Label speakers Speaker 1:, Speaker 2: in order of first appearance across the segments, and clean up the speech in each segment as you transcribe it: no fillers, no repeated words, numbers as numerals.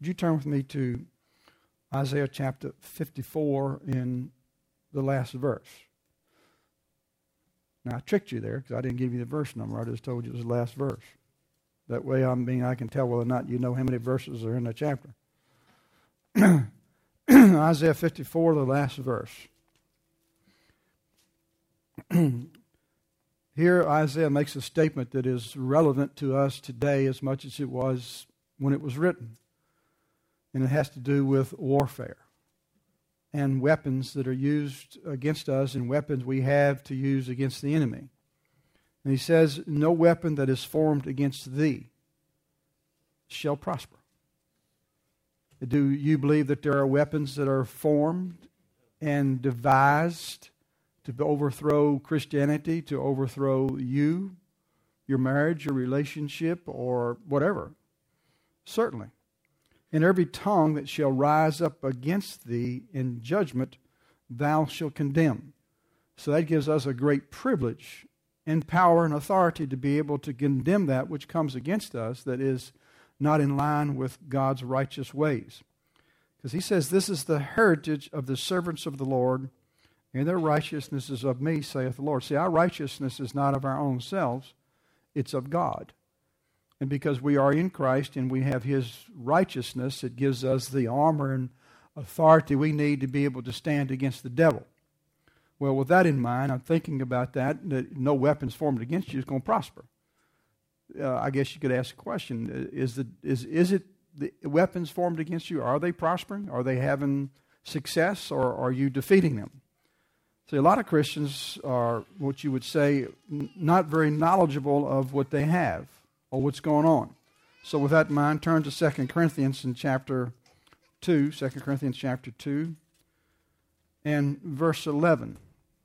Speaker 1: Would you turn with me to Isaiah chapter 54 in the last verse? Now, I tricked you there because I didn't give you the verse number. I just told you it was the last verse. That way, I can tell whether or not you know how many verses are in the chapter. Isaiah 54, the last verse. Here, Isaiah makes a statement that is relevant to us today as much as it was when it was written. And it has to do with warfare and weapons that are used against us and weapons we have to use against the enemy. And he says, no weapon that is formed against thee shall prosper. Do you believe that there are weapons that are formed and devised to overthrow Christianity, to overthrow you, your marriage, your relationship, or whatever? Certainly. And every tongue that shall rise up against thee in judgment, thou shalt condemn. So that gives us a great privilege and power and authority to be able to condemn that which comes against us that is not in line with God's righteous ways. Because he says, this is the heritage of the servants of the Lord, and their righteousness is of me, saith the Lord. See, our righteousness is not of our own selves, it's of God. And because we are in Christ and we have his righteousness, it gives us the armor and authority we need to be able to stand against the devil. Well, with that in mind, I'm thinking about that no weapons formed against you is going to prosper. I guess you could ask a question. Is it the weapons formed against you, are they prospering? Are they having success, or are you defeating them? See, a lot of Christians are what you would say not very knowledgeable of what they have or what's going on. So with that in mind, turn to 2 Corinthians in chapter 2, 2 Corinthians chapter 2 and verse 11.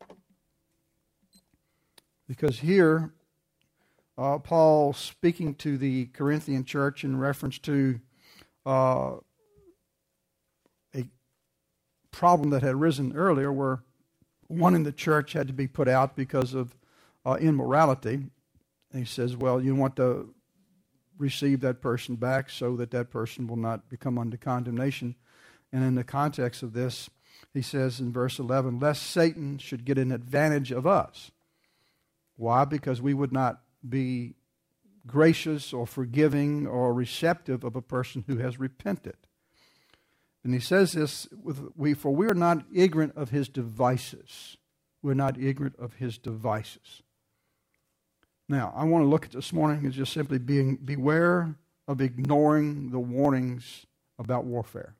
Speaker 1: Because here, Paul speaking to the Corinthian church in reference to a problem that had arisen earlier where one in the church had to be put out because of immorality. And he says, well, you want to receive that person back so that that person will not become under condemnation. And in the context of this, he says in verse 11, lest Satan should get an advantage of us. Why? Because we would not be gracious or forgiving or receptive of a person who has repented. And he says this, for we are not ignorant of his devices. We're not ignorant of his devices. Now, I want to look at this morning as just simply beware of ignoring the warnings about warfare.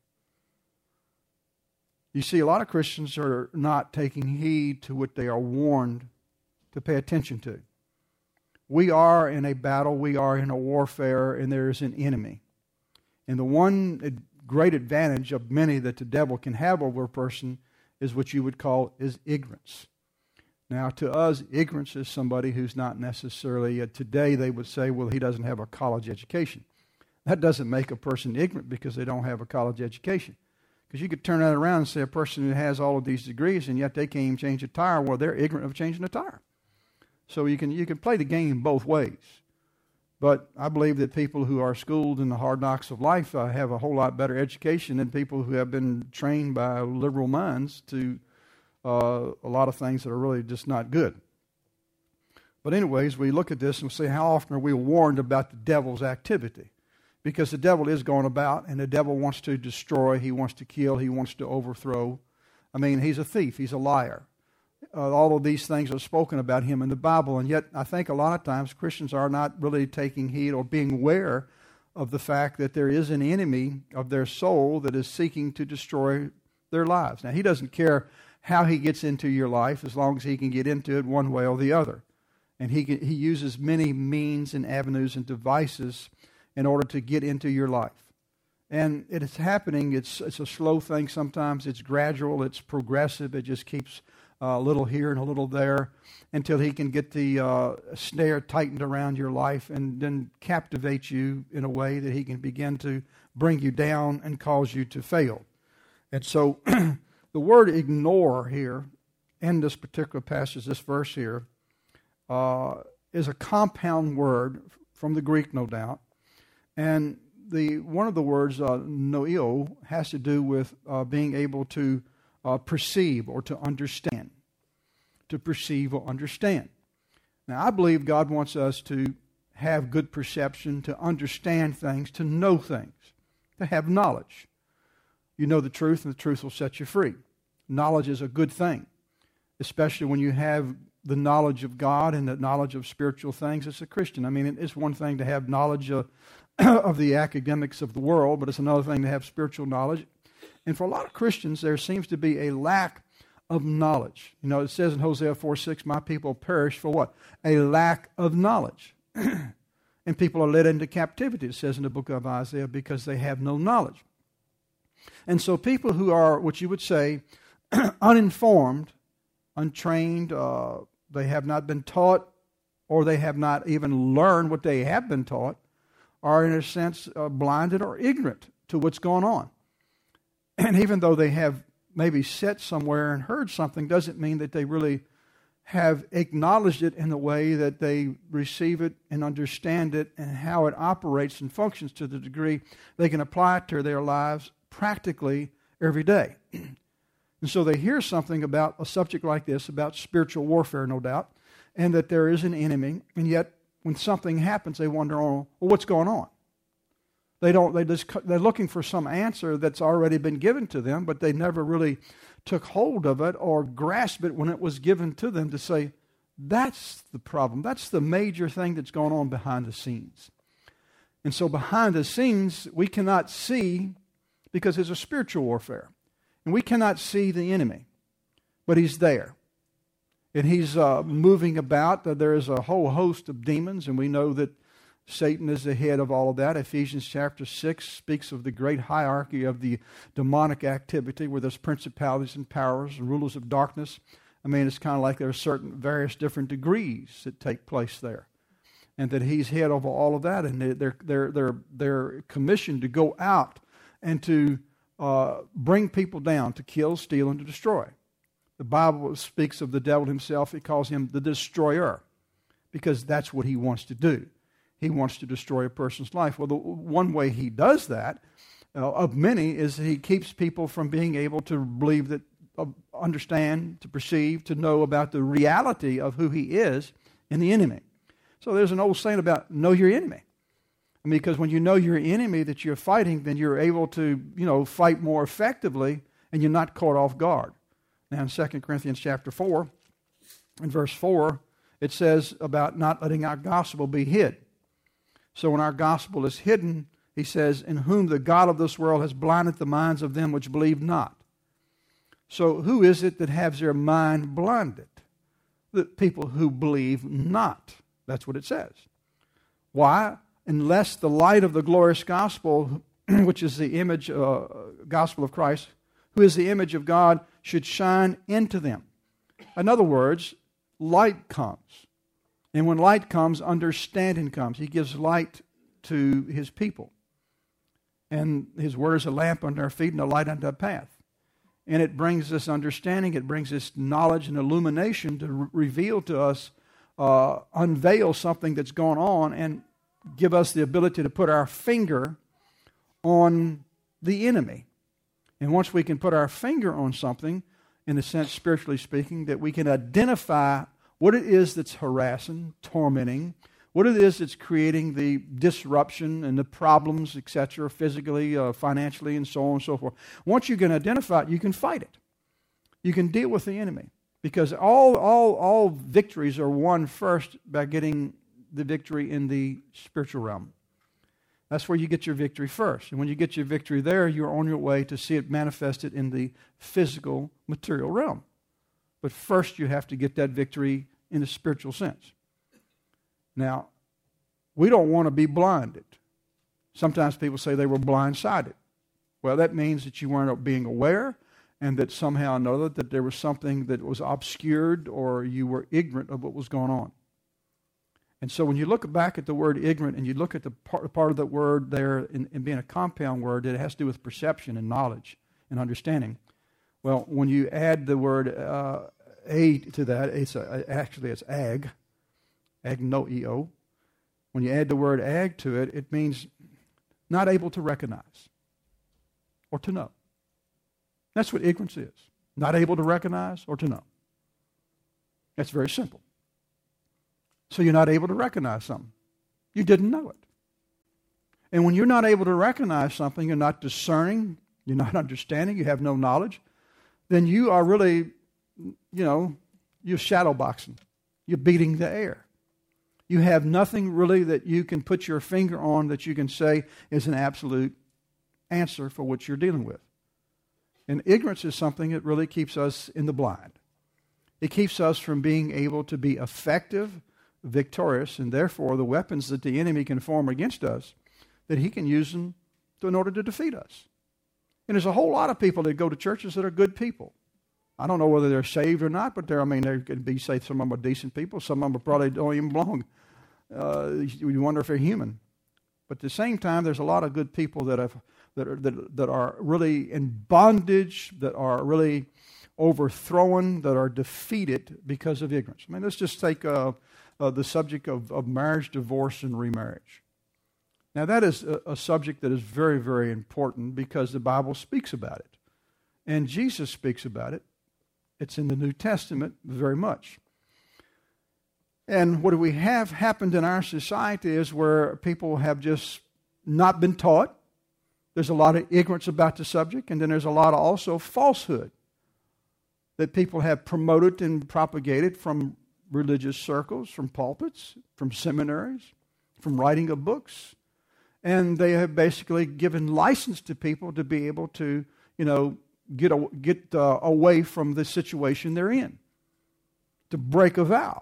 Speaker 1: You see, a lot of Christians are not taking heed to what they are warned to pay attention to. We are in a battle, we are in a warfare, and there is an enemy. And the one great advantage of many that the devil can have over a person is what you would call is ignorance. Now, to us, ignorance is somebody who's not necessarily, today they would say, well, he doesn't have a college education. That doesn't make a person ignorant because they don't have a college education. Because you could turn that around and say a person who has all of these degrees and yet they can't even change a tire, well, they're ignorant of changing a tire. So you can play the game both ways. But I believe that people who are schooled in the hard knocks of life have a whole lot better education than people who have been trained by liberal minds to a lot of things that are really just not good. But anyways, we look at this and see how often are we warned about the devil's activity. Because the devil is going about, and the devil wants to destroy, he wants to kill, he wants to overthrow. I mean, he's a thief, he's a liar. All of these things are spoken about him in the Bible, and yet I think a lot of times Christians are not really taking heed or being aware of the fact that there is an enemy of their soul that is seeking to destroy their lives. Now, he doesn't care how he gets into your life as long as he can get into it one way or the other. And he uses many means and avenues and devices in order to get into your life. And it is happening. It's a slow thing sometimes. It's gradual. It's progressive. It just keeps a little here and a little there until he can get the snare tightened around your life and then captivate you in a way that he can begin to bring you down and cause you to fail. And so the word ignore here in this particular passage, this verse here, is a compound word from the Greek, no doubt. And one of the words, noeo, has to do with being able to perceive or to understand. To perceive or understand. Now, I believe God wants us to have good perception, to understand things, to know things, to have knowledge. You know the truth, and the truth will set you free. Knowledge is a good thing, especially when you have the knowledge of God and the knowledge of spiritual things as a Christian. I mean, it's one thing to have knowledge of the academics of the world, but it's another thing to have spiritual knowledge. And for a lot of Christians, there seems to be a lack of knowledge. You know, it says in Hosea 4:6, my people perish for what? A lack of knowledge. And people are led into captivity, it says in the book of Isaiah, because they have no knowledge. And so people who are, what you would say, uninformed, untrained, they have not been taught, or they have not even learned what they have been taught, are in a sense blinded or ignorant to what's going on. And even though they have maybe sat somewhere and heard something, doesn't mean that they really have acknowledged it in the way that they receive it and understand it and how it operates and functions to the degree they can apply it to their lives practically every day. And so they hear something about a subject like this, about spiritual warfare, no doubt, and that there is an enemy, and yet when something happens, they wonder, oh, well, what's going on? They're looking for some answer that's already been given to them, but they never really took hold of it or grasped it when it was given to them to say, that's the problem. That's the major thing that's going on behind the scenes. And so behind the scenes, we cannot see because there's a spiritual warfare. And we cannot see the enemy, but he's there. And he's moving about. There is a whole host of demons, and we know that Satan is the head of all of that. Ephesians chapter 6 speaks of the great hierarchy of the demonic activity where there's principalities and powers and rulers of darkness. I mean, it's kind of like there are certain various different degrees that take place there. And that he's head over all of that, and they're commissioned to go out and to bring people down, to kill, steal, and to destroy. The Bible speaks of the devil himself. It calls him the destroyer because that's what he wants to do. He wants to destroy a person's life. Well, the one way he does that, of many, is he keeps people from being able to believe that, understand, to perceive, to know about the reality of who he is in the enemy. So there's an old saying about know your enemy. I mean, because when you know your enemy that you're fighting, then you're able to, fight more effectively, and you're not caught off guard. Now, in 2 Corinthians chapter 4, in verse 4, it says about not letting our gospel be hid. So when our gospel is hidden, he says, in whom the God of this world has blinded the minds of them which believe not. So who is it that has their mind blinded? The people who believe not. That's what it says. Why? Unless the light of the glorious gospel, which is the image, gospel of Christ, who is the image of God, should shine into them. In other words, light comes. And when light comes, understanding comes. He gives light to his people. And his word is a lamp under our feet and a light unto our path. And it brings us understanding, it brings us knowledge and illumination to reveal to us, unveil something that's going on and give us the ability to put our finger on the enemy. And once we can put our finger on something, in a sense, spiritually speaking, that we can identify what it is that's harassing, tormenting, what it is that's creating the disruption and the problems, etc., physically, financially, and so on and so forth. Once you can identify it, you can fight it. You can deal with the enemy. Because all victories are won first by getting the victory in the spiritual realm. That's where you get your victory first. And when you get your victory there, you're on your way to see it manifested in the physical, material realm. But first you have to get that victory in a spiritual sense. Now, we don't want to be blinded. Sometimes people say they were blindsided. Well, that means that you weren't being aware and that somehow or another that there was something that was obscured or you were ignorant of what was going on. And so when you look back at the word ignorant and you look at the part of the word there in being a compound word, that it has to do with perception and knowledge and understanding. Well, when you add the word a to that, it's ag, agnoeo. When you add the word ag to it, it means not able to recognize or to know. That's what ignorance is. Not able to recognize or to know. That's very simple. So you're not able to recognize something. You didn't know it. And when you're not able to recognize something, you're not discerning, you're not understanding, you have no knowledge, then you are really, you're shadow boxing. You're beating the air. You have nothing really that you can put your finger on that you can say is an absolute answer for what you're dealing with. And ignorance is something that really keeps us in the blind. It keeps us from being able to be effective, victorious, and therefore the weapons that the enemy can form against us, that he can use them in order to defeat us. And there's a whole lot of people that go to churches that are good people. I don't know whether they're saved or not, but they could be saved. Some of them are decent people. Some of them probably don't even belong. You wonder if they're human. But at the same time, there's a lot of good people that are really in bondage, that are really overthrown, that are defeated because of ignorance. I mean, let's just take the subject of marriage, divorce, and remarriage. Now, that is a subject that is very, very important because the Bible speaks about it. And Jesus speaks about it. It's in the New Testament very much. And what we have happened in our society is where people have just not been taught. There's a lot of ignorance about the subject, and then there's a lot of also falsehood that people have promoted and propagated from religious circles, from pulpits, from seminaries, from writing of books. And they have basically given license to people to be able to, get away from the situation they're in, to break a vow.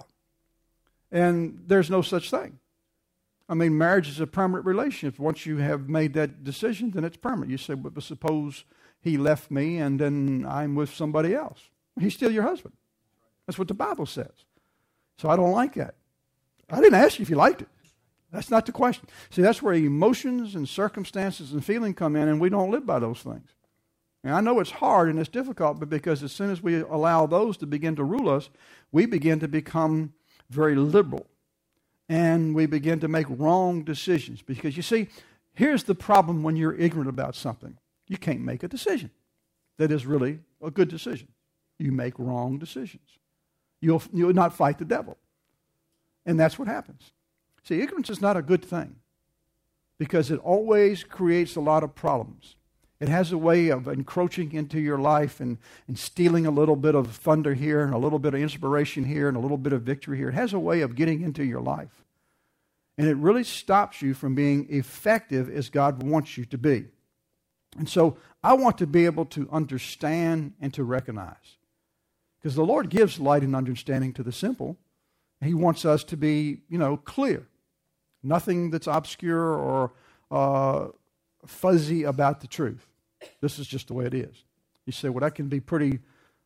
Speaker 1: And there's no such thing. I mean, marriage is a permanent relationship. Once you have made that decision, then it's permanent. You say, but suppose he left me and then I'm with somebody else. He's still your husband. That's what the Bible says. So I don't like that. I didn't ask you if you liked it. That's not the question. See, that's where emotions and circumstances and feeling come in, and we don't live by those things. And I know it's hard and it's difficult, but because as soon as we allow those to begin to rule us, we begin to become very liberal. And we begin to make wrong decisions. Because you see, here's the problem when you're ignorant about something. You can't make a decision that is really a good decision. You make wrong decisions. You'll not fight the devil. And that's what happens. See, ignorance is not a good thing because it always creates a lot of problems. It has a way of encroaching into your life and stealing a little bit of thunder here and a little bit of inspiration here and a little bit of victory here. It has a way of getting into your life. And it really stops you from being effective as God wants you to be. And so I want to be able to understand and to recognize. Because the Lord gives light and understanding to the simple. He wants us to be, clear. Nothing that's obscure or fuzzy about the truth. This is just the way it is. You say, well, that can be pretty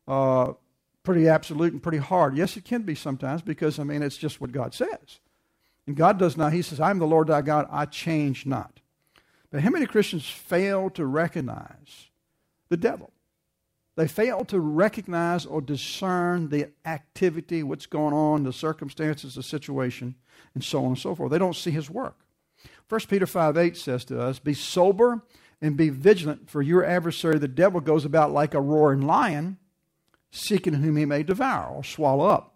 Speaker 1: absolute and pretty hard. Yes, it can be sometimes because, it's just what God says. And God does not. He says, I am the Lord thy God, I change not. But how many Christians fail to recognize the devil? They fail to recognize or discern the activity, what's going on, the circumstances, the situation, and so on and so forth. They don't see his work. 1 Peter 5:8 says to us, be sober and be vigilant, for your adversary, the devil, goes about like a roaring lion, seeking whom he may devour or swallow up.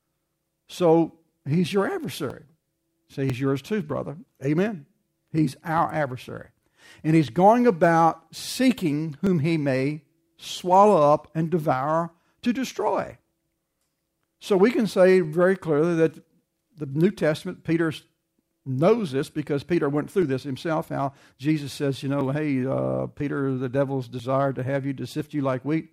Speaker 1: So he's your adversary. Say he's yours too, brother. Amen. He's our adversary. And he's going about seeking whom he may swallow up and devour to destroy. So we can say very clearly that the New Testament, Peter knows this because Peter went through this himself, how Jesus says, hey, Peter, the devil's desired to have you, to sift you like wheat.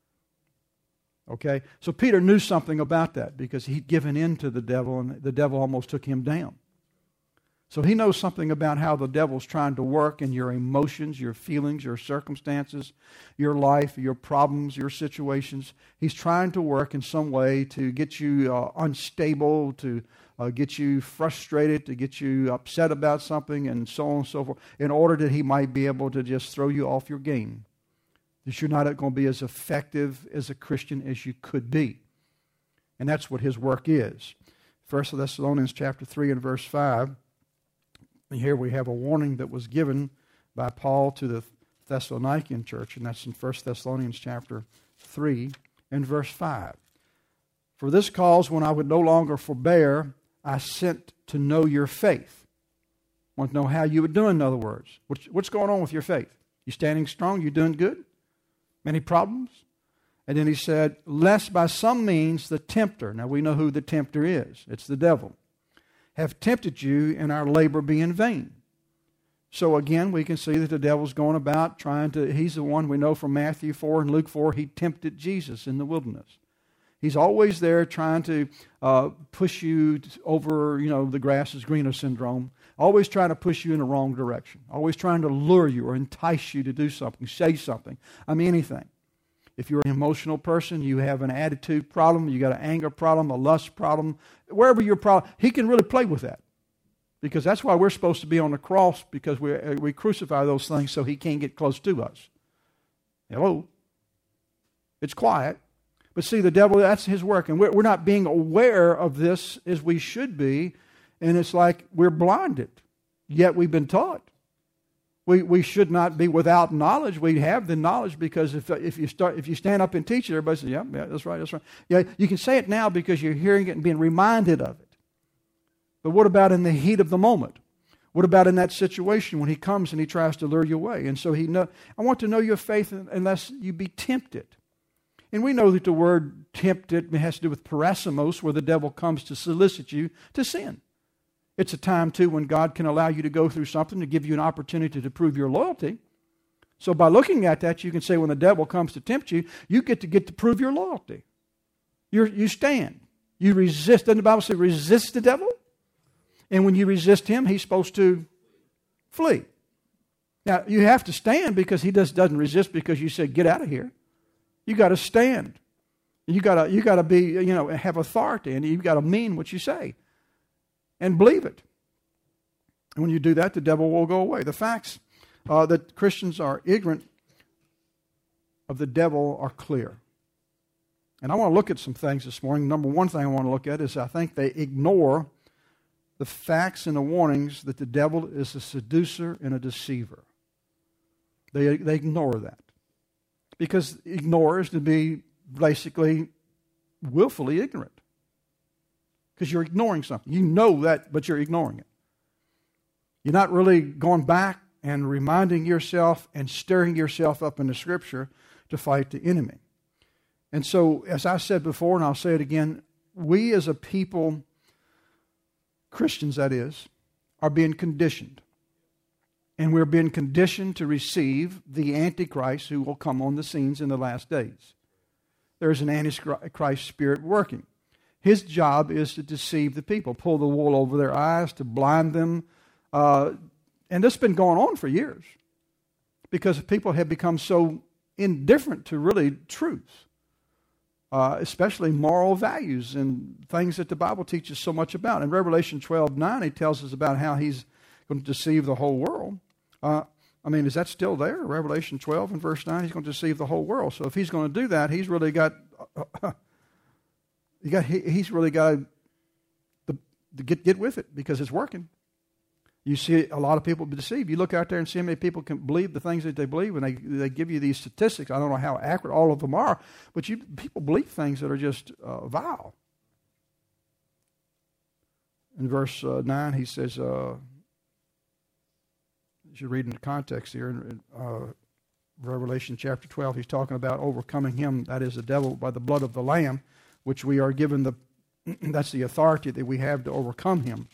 Speaker 1: Okay? So Peter knew something about that because he'd given in to the devil and the devil almost took him down. So he knows something about how the devil's trying to work in your emotions, your feelings, your circumstances, your life, your problems, your situations. He's trying to work in some way to get you unstable, to get you frustrated, to get you upset about something, and so on and so forth, in order that he might be able to just throw you off your game. That you're not going to be as effective as a Christian as you could be. And that's what his work is. 1 Thessalonians chapter 3 and verse 5. Here we have a warning that was given by Paul to the Thessalonican church, and that's in 1 Thessalonians chapter 3 and verse 5. For this cause, when I would no longer forbear, I sent to know your faith. Want to know how you were doing, in other words. What's going on with your faith? You standing strong? You doing good? Many problems? And then he said, lest by some means the tempter, now we know who the tempter is. It's the devil. Have tempted you, and our labor be in vain. So again, we can see that the devil's going about he's the one we know from Matthew 4 and Luke 4, he tempted Jesus in the wilderness. He's always there trying to push you over, the grass is greener syndrome. Always trying to push you in the wrong direction. Always trying to lure you or entice you to do something, say something. Anything. If you're an emotional person, you have an attitude problem, you got an anger problem, a lust problem, wherever your problem, he can really play with that. Because that's why we're supposed to be on the cross, because we crucify those things so he can't get close to us. Hello? It's quiet. But see, the devil, that's his work. And we're not being aware of this as we should be. And it's like we're blinded. Yet we've been taught. We should not be without knowledge. We have the knowledge because if you stand up and teach it, everybody says, yeah, that's right, that's right. Yeah, you can say it now because you're hearing it and being reminded of it. But what about in the heat of the moment? What about in that situation when he comes and he tries to lure you away? And so I want to know your faith unless you be tempted. And we know that the word tempted has to do with parasimos, where the devil comes to solicit you to sin. It's a time, too, when God can allow you to go through something to give you an opportunity to prove your loyalty. So by looking at that, you can say when the devil comes to tempt you, you get to prove your loyalty. You stand. You resist. Doesn't the Bible say resist the devil? And when you resist him, he's supposed to flee. Now, you have to stand because he doesn't resist because you said, get out of here. You got to stand. You got to be, have authority, and you've got to mean what you say. And believe it. And when you do that, the devil will go away. The facts that Christians are ignorant of the devil are clear. And I want to look at some things this morning. Number one thing I want to look at is I think they ignore the facts and the warnings that the devil is a seducer and a deceiver. They ignore that. Because ignore is to be basically willfully ignorant. Because you're ignoring something. You know that, but you're ignoring it. You're not really going back and reminding yourself and stirring yourself up in the Scripture to fight the enemy. And so, as I said before, and I'll say it again, we as a people, Christians that is, are being conditioned. And we're being conditioned to receive the Antichrist who will come on the scenes in the last days. There's an Antichrist spirit working. His job is to deceive the people, pull the wool over their eyes, to blind them. And this has been going on for years because people have become so indifferent to really truth, especially moral values and things that the Bible teaches so much about. In Revelation 12:9, he tells us about how he's going to deceive the whole world. Is that still there? Revelation 12 and verse 9, he's going to deceive the whole world. So if he's going to do that, he's really got... He's really got to get with it because it's working. You see a lot of people be deceived. You look out there and see how many people can believe the things that they believe, and they give you these statistics. I don't know how accurate all of them are, but people believe things that are just vile. In verse 9, he says, as you read in the context here, in Revelation chapter 12, he's talking about overcoming him, that is the devil, by the blood of the Lamb, which we are given that's the authority that we have to overcome him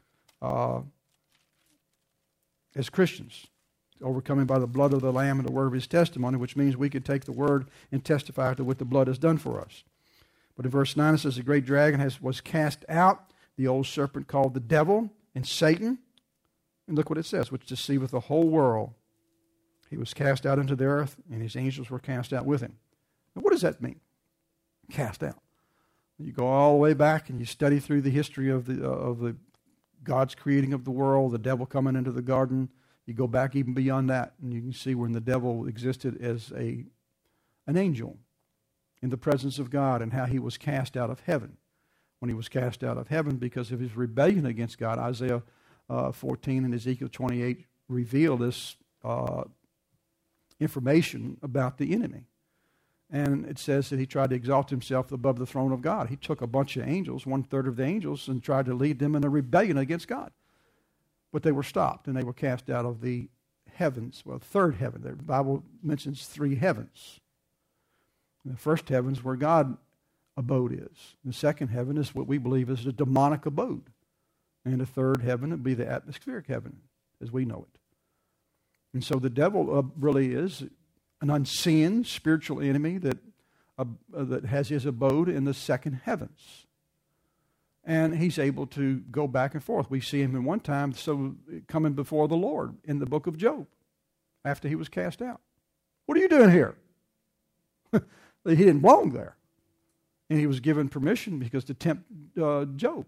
Speaker 1: as Christians. Overcoming by the blood of the Lamb and the word of his testimony, which means we can take the word and testify to what the blood has done for us. But in verse 9 it says, the great dragon was cast out, the old serpent called the devil and Satan. And look what it says, which deceiveth the whole world. He was cast out into the earth, and his angels were cast out with him. Now what does that mean? Cast out. You go all the way back and you study through the history of the God's creating of the world, the devil coming into the garden. You go back even beyond that, and you can see when the devil existed as an angel in the presence of God and how he was cast out of heaven. When he was cast out of heaven because of his rebellion against God, Isaiah 14 and Ezekiel 28 reveal this information about the enemy. And it says that he tried to exalt himself above the throne of God. He took a bunch of angels, 1/3 of the angels, and tried to lead them in a rebellion against God. But they were stopped, and they were cast out of the heavens. Well, third heaven. The Bible mentions 3 heavens. And the first heaven is where God abode is. The second heaven is what we believe is the demonic abode. And the third heaven would be the atmospheric heaven, as we know it. And so the devil really is an unseen spiritual enemy that has his abode in the second heavens. And he's able to go back and forth. We see him in one time coming before the Lord in the book of Job after he was cast out. What are you doing here? He didn't belong there. And he was given permission because to tempt Job.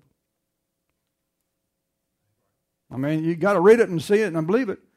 Speaker 1: I mean, you got to read it and see it and believe it.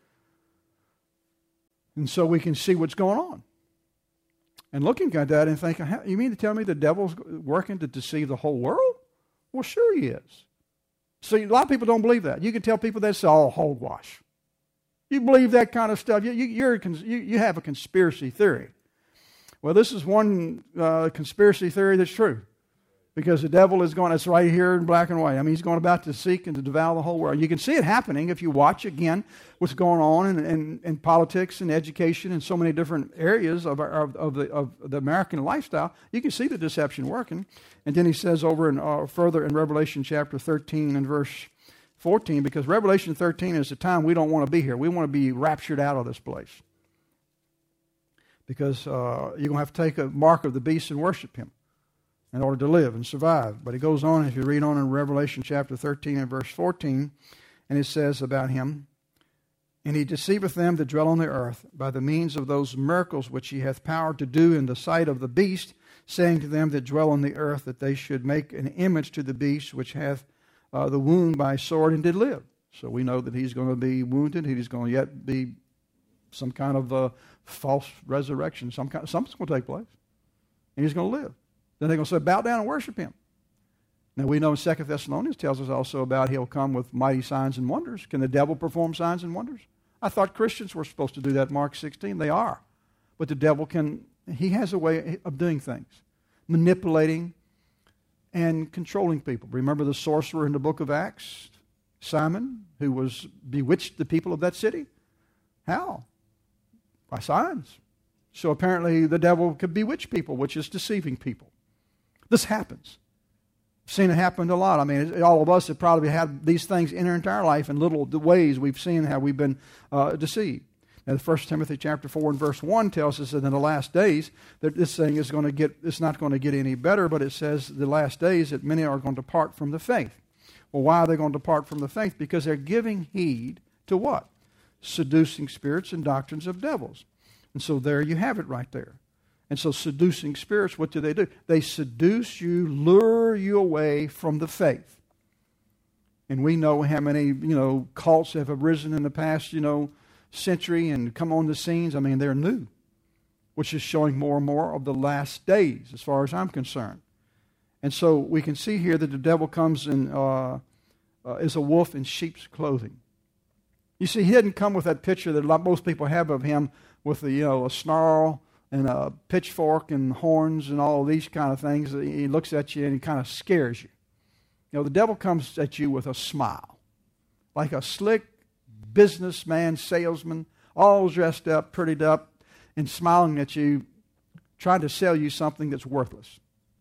Speaker 1: And so we can see what's going on. And looking at that and thinking, you mean to tell me the devil's working to deceive the whole world? Well, sure he is. See, a lot of people don't believe that. You can tell people that's all hogwash. You believe that kind of stuff. You have a conspiracy theory. Well, this is one conspiracy theory that's true. Because the devil is going, it's right here in black and white. I mean, he's going about to seek and to devour the whole world. You can see it happening if you watch, again, what's going on in politics and education and so many different areas of the American lifestyle. You can see the deception working. And then he says over further in Revelation chapter 13 and verse 14, because Revelation 13 is the time we don't want to be here. We want to be raptured out of this place. Because you're going to have to take a mark of the beast and worship him in order to live and survive. But it goes on, if you read on in Revelation chapter 13 and verse 14, and it says about him, and he deceiveth them that dwell on the earth by the means of those miracles which he hath power to do in the sight of the beast, saying to them that dwell on the earth that they should make an image to the beast which hath the wound by sword and did live. So we know that he's going to be wounded. He's going to yet be some kind of false resurrection. Something's going to take place. And he's going to live. Then they're going to say, bow down and worship him. Now we know in 2 Thessalonians tells us also about he'll come with mighty signs and wonders. Can the devil perform signs and wonders? I thought Christians were supposed to do that in Mark 16. They are. But the devil he has a way of doing things. Manipulating and controlling people. Remember the sorcerer in the book of Acts? Simon, who bewitched the people of that city? How? By signs. So apparently the devil could bewitch people, which is deceiving people. This happens. I've seen it happen a lot. I mean, all of us have probably had these things enter into our life in little ways. We've seen how we've been deceived. And 1 Timothy chapter 4 and verse 1 tells us that in the last days that this thing is going to it's not going to get any better, but it says the last days that many are going to depart from the faith. Well, why are they going to depart from the faith? Because they're giving heed to what? Seducing spirits and doctrines of devils. And so there you have it right there. And so seducing spirits, what do? They seduce you, lure you away from the faith. And we know how many, cults have arisen in the past, century and come on the scenes. I mean, they're new, which is showing more and more of the last days as far as I'm concerned. And so we can see here that the devil comes in as a wolf in sheep's clothing. You see, he didn't come with that picture that most people have of him with a snarl and a pitchfork and horns and all of these kind of things. He looks at you and he kind of scares you. The devil comes at you with a smile, like a slick businessman, salesman, all dressed up, prettied up, and smiling at you, trying to sell you something that's worthless.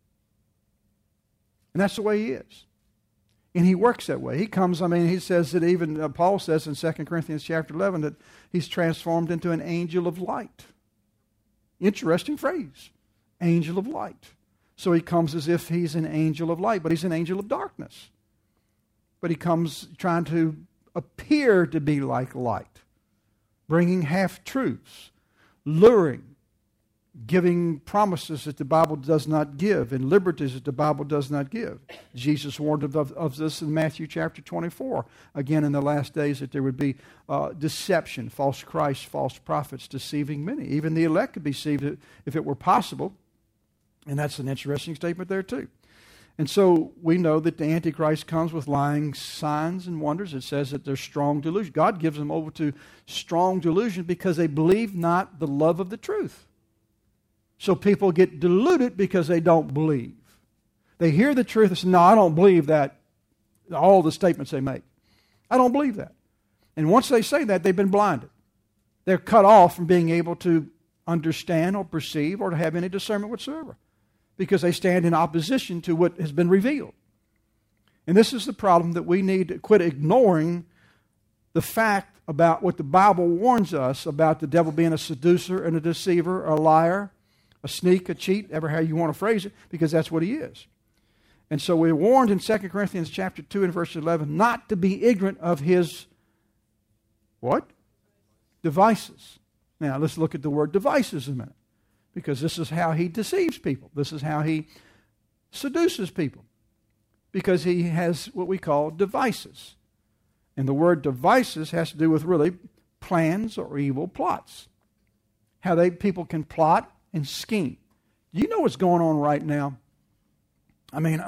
Speaker 1: And that's the way he is. And he works that way. He comes, he says that even, Paul says in 2 Corinthians chapter 11 that he's transformed into an angel of light. Interesting phrase. Angel of light. So he comes as if he's an angel of light, but he's an angel of darkness. But he comes trying to appear to be like light, bringing half-truths, luring, giving promises that the Bible does not give, and liberties that the Bible does not give. Jesus warned of this in Matthew chapter 24. Again, in the last days that there would be deception, false Christs, false prophets, deceiving many. Even the elect could be deceived if it were possible. And that's an interesting statement there too. And so we know that the Antichrist comes with lying signs and wonders. It says that there's strong delusion. God gives them over to strong delusion because they believe not the love of the truth. So people get deluded because they don't believe. They hear the truth and say, no, I don't believe that, all the statements they make. I don't believe that. And once they say that, they've been blinded. They're cut off from being able to understand or perceive or to have any discernment whatsoever, because they stand in opposition to what has been revealed. And this is the problem, that we need to quit ignoring the fact about what the Bible warns us about the devil being a seducer and a deceiver, a liar, a sneak, a cheat, ever how you want to phrase it, because that's what he is. And so we're warned in 2 Corinthians chapter 2 and verse 11 not to be ignorant of his what? Devices. Now let's look at the word devices a minute, because this is how he deceives people. This is how he seduces people, because he has what we call devices. And the word devices has to do with really plans or evil plots. How people can plot and scheme. Do you know what's going on right now? I mean,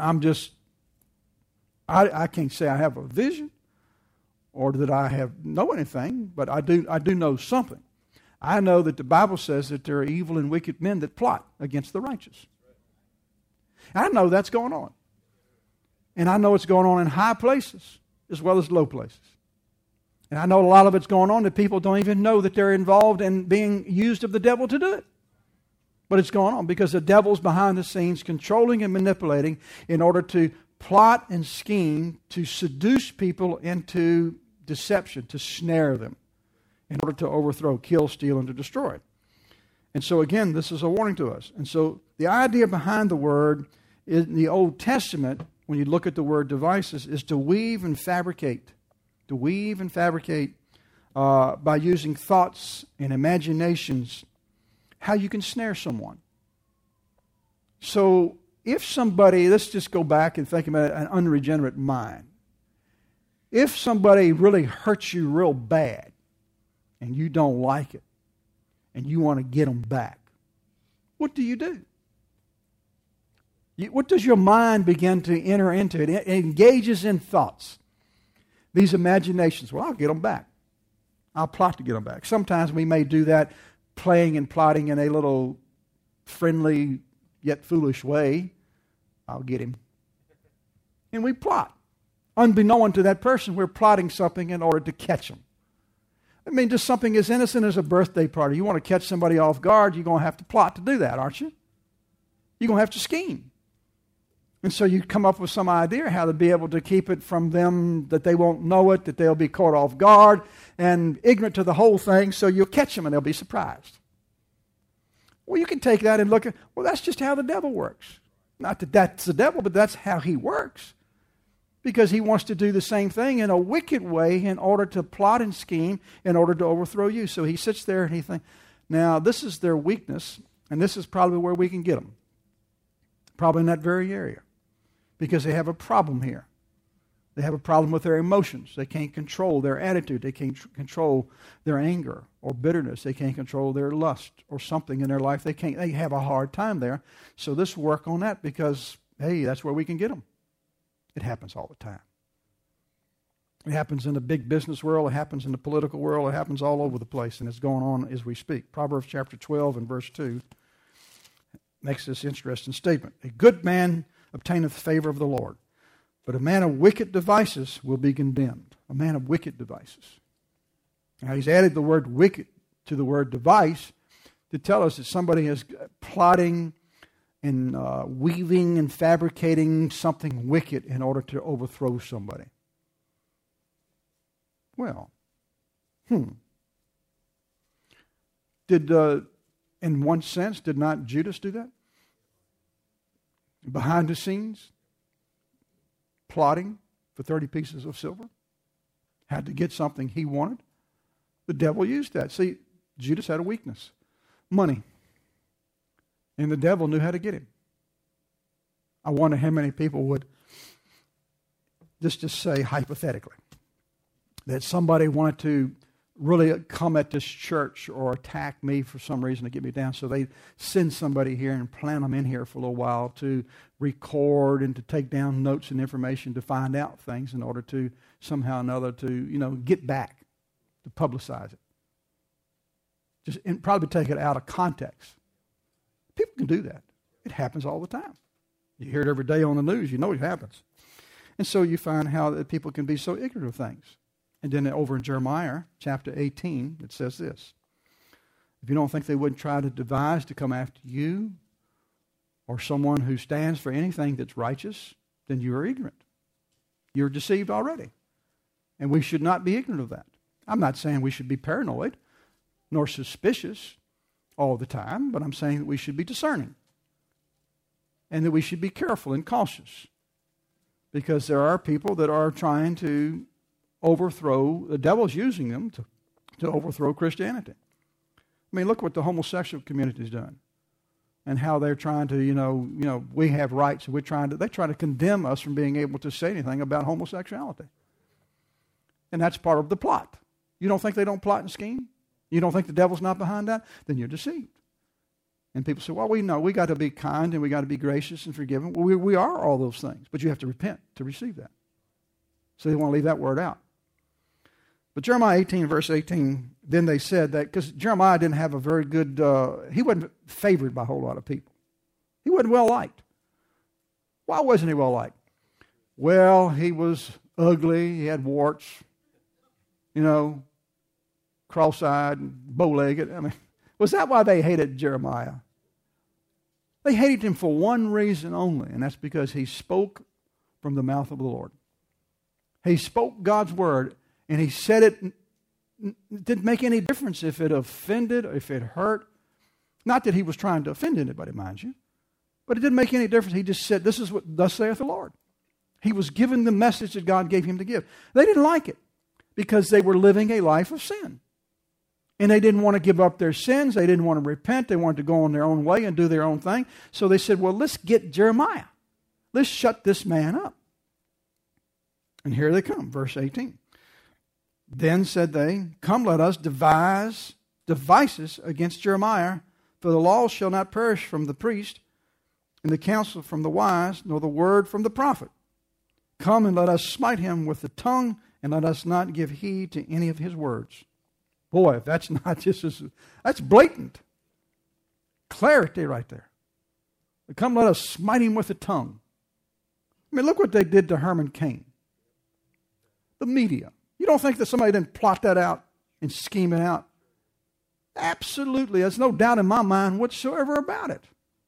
Speaker 1: I can't say I have a vision or that I know anything, but I do know something. I know that the Bible says that there are evil and wicked men that plot against the righteous. I know that's going on. And I know it's going on in high places as well as low places. And I know a lot of it's going on that people don't even know that they're involved in being used of the devil to do it. But it's going on because the devil's behind the scenes controlling and manipulating in order to plot and scheme to seduce people into deception, to snare them, in order to overthrow, kill, steal, and to destroy. And so again, this is a warning to us. And so the idea behind the word in the Old Testament, when you look at the word devices, is to weave and fabricate. To weave and fabricate by using thoughts and imaginations how you can snare someone. So if somebody, let's just go back and think about an unregenerate mind. If somebody really hurts you real bad and you don't like it and you want to get them back, what do? What does your mind begin to enter into? It engages in thoughts. These imaginations, well, I'll get them back. I'll plot to get them back. Sometimes we may do that playing and plotting in a little friendly yet foolish way. I'll get him. And we plot. Unbeknown to that person, we're plotting something in order to catch him. I mean, just something as innocent as a birthday party. You want to catch somebody off guard, you're going to have to plot to do that, aren't you? You're going to have to scheme. And so you come up with some idea how to be able to keep it from them, that they won't know it, that they'll be caught off guard and ignorant to the whole thing, so you'll catch them and they'll be surprised. Well, you can take that and look at, well, that's just how the devil works. Not that that's the devil, but that's how he works. Because he wants to do the same thing in a wicked way in order to plot and scheme in order to overthrow you. So he sits there and he thinks, now this is their weakness, and this is probably where we can get them. Probably in that very area. Because they have a problem here. They have a problem with their emotions. They can't control their attitude. They can't control their anger or bitterness. They can't control their lust or something in their life. They have a hard time there. So let's work on that because, hey, that's where we can get them. It happens all the time. It happens in the big business world. It happens in the political world. It happens all over the place, and it's going on as we speak. Proverbs chapter 12 and verse 2 makes this interesting statement. A good man obtaineth favor of the Lord, but a man of wicked devices will be condemned. A man of wicked devices. Now he's added the word wicked to the word device to tell us that somebody is plotting and weaving and fabricating something wicked in order to overthrow somebody. Well, in one sense, did not Judas do that? Behind the scenes, plotting for 30 pieces of silver, had to get something he wanted. The devil used that. See, Judas had a weakness. Money. And the devil knew how to get him. I wonder how many people would, just say hypothetically, that somebody wanted to really come at this church or attack me for some reason to get me down. So they send somebody here and plant them in here for a little while to record and to take down notes and information to find out things in order to somehow or another to, get back, to publicize it. And probably take it out of context. People can do that. It happens all the time. You hear it every day on the news. You know it happens. And so you find how that people can be so ignorant of things. And then over in Jeremiah chapter 18, it says this. If you don't think they wouldn't try to devise to come after you or someone who stands for anything that's righteous, then you are ignorant. You're deceived already. And we should not be ignorant of that. I'm not saying we should be paranoid nor suspicious all the time, but I'm saying that we should be discerning and that we should be careful and cautious because there are people that are trying to overthrow, the devil's using them to overthrow Christianity. I mean, look what the homosexual community is doing and how they're trying to, we have rights and they try to condemn us from being able to say anything about homosexuality. And that's part of the plot. You don't think they don't plot and scheme? You don't think the devil's not behind that? Then you're deceived. And people say, well, we know we got to be kind and we got to be gracious and forgiving. Well, we are all those things, but you have to repent to receive that. So they want to leave that word out. But Jeremiah 18, verse 18, then they said that, because Jeremiah didn't have a very good, he wasn't favored by a whole lot of people. He wasn't well liked. Why wasn't he well liked? Well, he was ugly, he had warts, cross-eyed and bow-legged. I mean, was that why they hated Jeremiah? They hated him for one reason only, and that's because he spoke from the mouth of the Lord. He spoke God's word, and he said it didn't make any difference if it offended or if it hurt. Not that he was trying to offend anybody, mind you, but it didn't make any difference. He just said, this is what thus saith the Lord. He was giving the message that God gave him to give. They didn't like it because they were living a life of sin. And they didn't want to give up their sins. They didn't want to repent. They wanted to go on their own way and do their own thing. So they said, well, let's get Jeremiah. Let's shut this man up. And here they come, verse 18. Then said they, come, let us devise devices against Jeremiah, for the law shall not perish from the priest, and the counsel from the wise, nor the word from the prophet. Come and let us smite him with the tongue, and let us not give heed to any of his words. Boy, if that's not that's blatant. Clarity right there. Come, let us smite him with the tongue. I mean, look what they did to Herman Cain. The media. You don't think that somebody didn't plot that out and scheme it out? Absolutely. There's no doubt in my mind whatsoever about it.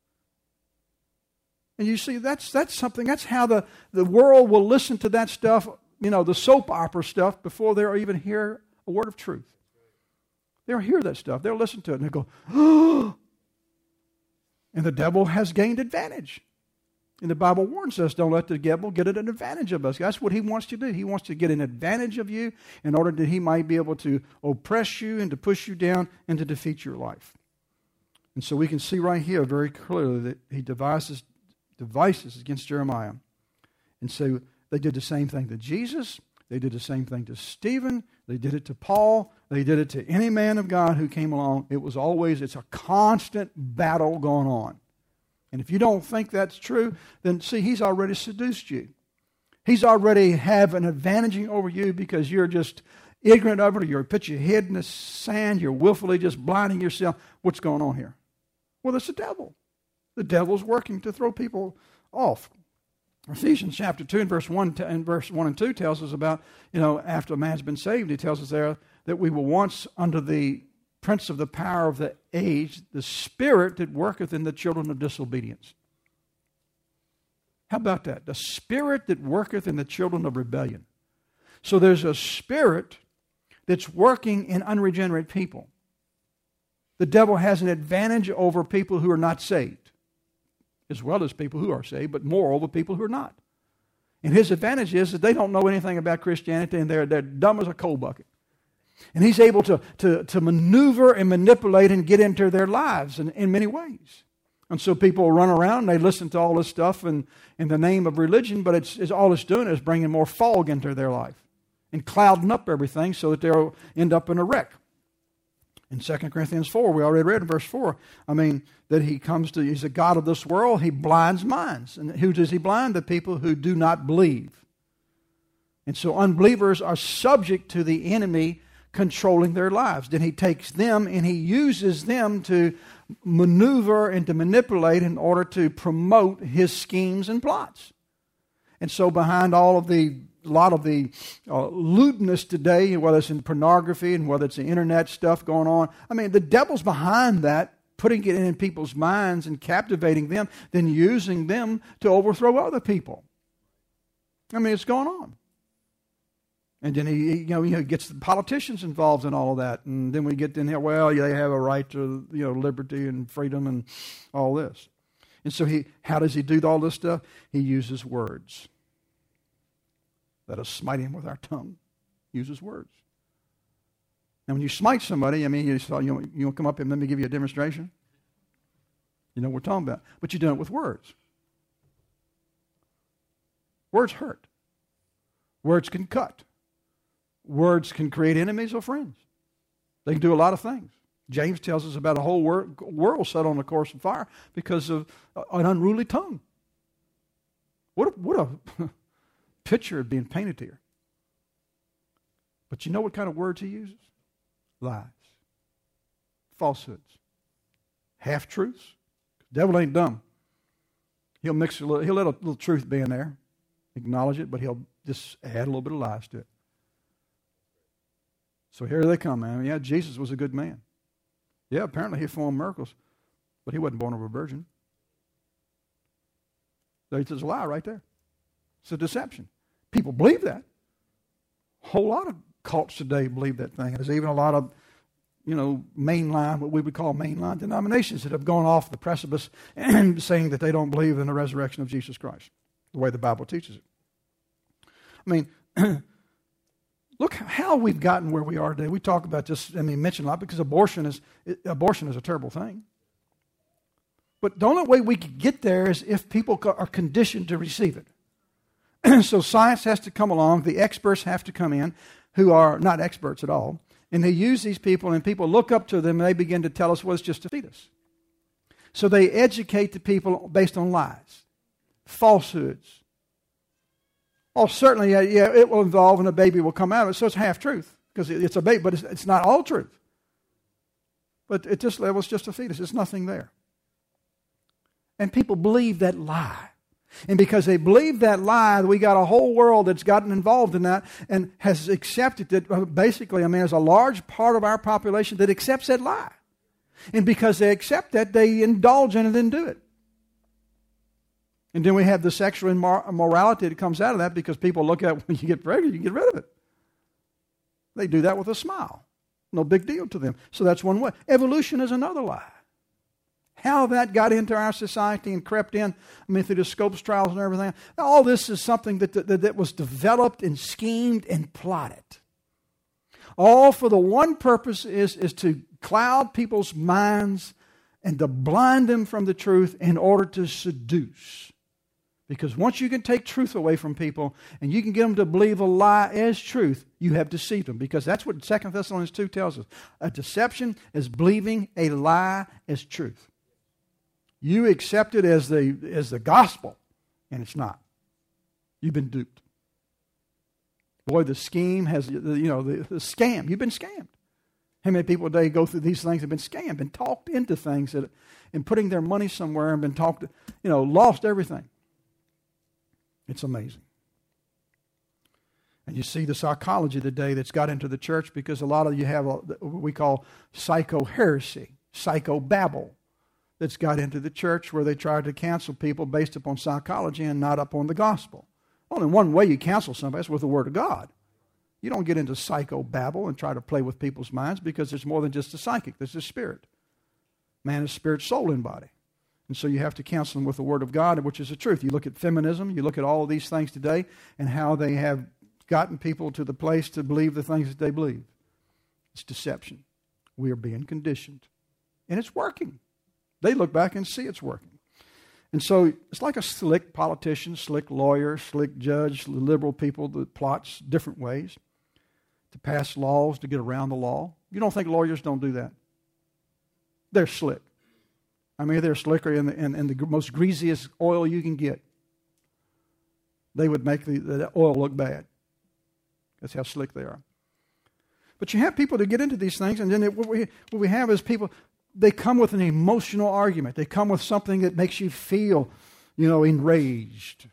Speaker 1: And you see, that's something, that's how the world will listen to that stuff, the soap opera stuff, before they'll even hear a word of truth. They'll hear that stuff. They'll listen to it and they'll go, oh! And the devil has gained advantage. And the Bible warns us, don't let the devil get an advantage of us. That's what he wants to do. He wants to get an advantage of you in order that he might be able to oppress you and to push you down and to defeat your life. And so we can see right here very clearly that he devises against Jeremiah. And so they did the same thing to Jesus. They did the same thing to Stephen. They did it to Paul. They did it to any man of God who came along. It's a constant battle going on. And if you don't think that's true, then see, he's already seduced you. He's already have an advantage over you because you're just ignorant of it, or you put your head in the sand, you're willfully just blinding yourself. What's going on here? Well, it's the devil. The devil's working to throw people off. Ephesians chapter 2 and verse 1 and 2 tells us about, after a man's been saved, he tells us there that we were once under the prince of the power of the age, the spirit that worketh in the children of disobedience. How about that? The spirit that worketh in the children of rebellion. So there's a spirit that's working in unregenerate people. The devil has an advantage over people who are not saved, as well as people who are saved, but more over people who are not. And his advantage is that they don't know anything about Christianity and they're dumb as a coal bucket. And he's able to maneuver and manipulate and get into their lives in many ways. And so people run around and they listen to all this stuff in the name of religion, but it's all it's doing is bringing more fog into their life and clouding up everything so that they'll end up in a wreck. In 2 Corinthians 4, we already read in verse 4, that he's a God of this world. He blinds minds. And who does he blind? The people who do not believe. And so unbelievers are subject to the enemy controlling their lives. Then he takes them and he uses them to maneuver and to manipulate in order to promote his schemes and plots. And so behind a lot of the lewdness today, whether it's in pornography and whether it's the internet stuff going on, the devil's behind that, putting it in people's minds and captivating them, then using them to overthrow other people. It's going on. And then he gets the politicians involved in all of that. And then we get in here, they have a right to, liberty and freedom and all this. And so how does he do all this stuff? He uses words. Let us smite him with our tongue. Uses words. And when you smite somebody, you come up and let me give you a demonstration. You know what we're talking about. But you're doing it with words. Words hurt. Words can cut. Words can create enemies or friends. They can do a lot of things. James tells us about a whole world set on a course of fire because of an unruly tongue. What a picture of being painted here. But you know what kind of words he uses? Lies. Falsehoods. Half-truths. The devil ain't dumb. He'll let a little truth be in there. Acknowledge it, but he'll just add a little bit of lies to it. So here they come, man. Yeah, Jesus was a good man. Yeah, apparently he performed miracles, but he wasn't born of a virgin. There's a lie right there. It's a deception. People believe that. A whole lot of cults today believe that thing. There's even a lot of, mainline, what we would call mainline denominations that have gone off the precipice and saying that they don't believe in the resurrection of Jesus Christ, the way the Bible teaches it. Look how we've gotten where we are today. We talk about this, mention a lot because abortion is a terrible thing. But the only way we could get there is if people are conditioned to receive it. So science has to come along. The experts have to come in who are not experts at all. And they use these people, and people look up to them, and they begin to tell us, it's just a fetus. So they educate the people based on lies, falsehoods. Oh, certainly, it will involve and a baby will come out of it. So it's half-truth because it's a baby, but it's not all truth. But at this level, it's just a fetus. There's nothing there. And people believe that lie. And because they believe that lie, we got a whole world that's gotten involved in that and has accepted it. Basically, there's a large part of our population that accepts that lie. And because they accept that, they indulge in it and do it. And then we have the sexual immorality that comes out of that because people look at when you get pregnant, you get rid of it. They do that with a smile. No big deal to them. So that's one way. Evolution is another lie. How that got into our society and crept in, through the Scopes trials and everything. All this is something that was developed and schemed and plotted. All for the one purpose is to cloud people's minds and to blind them from the truth in order to seduce. Because once you can take truth away from people and you can get them to believe a lie as truth, you have deceived them. Because that's what 2 Thessalonians 2 tells us. A deception is believing a lie as truth. You accept it as the gospel, and it's not. You've been duped. Boy, the scheme has, the scam. You've been scammed. How many people today go through these things have been scammed, been talked into things, and putting their money somewhere and been talked, lost everything. It's amazing. And you see the psychology today that's got into the church because a lot of you have what we call psycho-heresy, psycho-babble that's got into the church where they try to cancel people based upon psychology and not upon the gospel. Only one way you cancel somebody is with the Word of God. You don't get into psycho-babble and try to play with people's minds because there's more than just a psychic. There's a spirit. Man is spirit, soul, and body. And so you have to counsel them with the Word of God, which is the truth. You look at feminism, you look at all of these things today, and how they have gotten people to the place to believe the things that they believe. It's deception. We are being conditioned. And it's working. They look back and see it's working. And so it's like a slick politician, slick lawyer, slick judge, liberal people that plots different ways. to pass laws to get around the law. You don't think lawyers don't do that? They're slick. I mean, they're slicker in the most greasiest oil you can get. They would make the oil look bad. That's how slick they are. But you have people that get into these things, and then what we have is people, they come with an emotional argument. They come with something that makes you feel, enraged.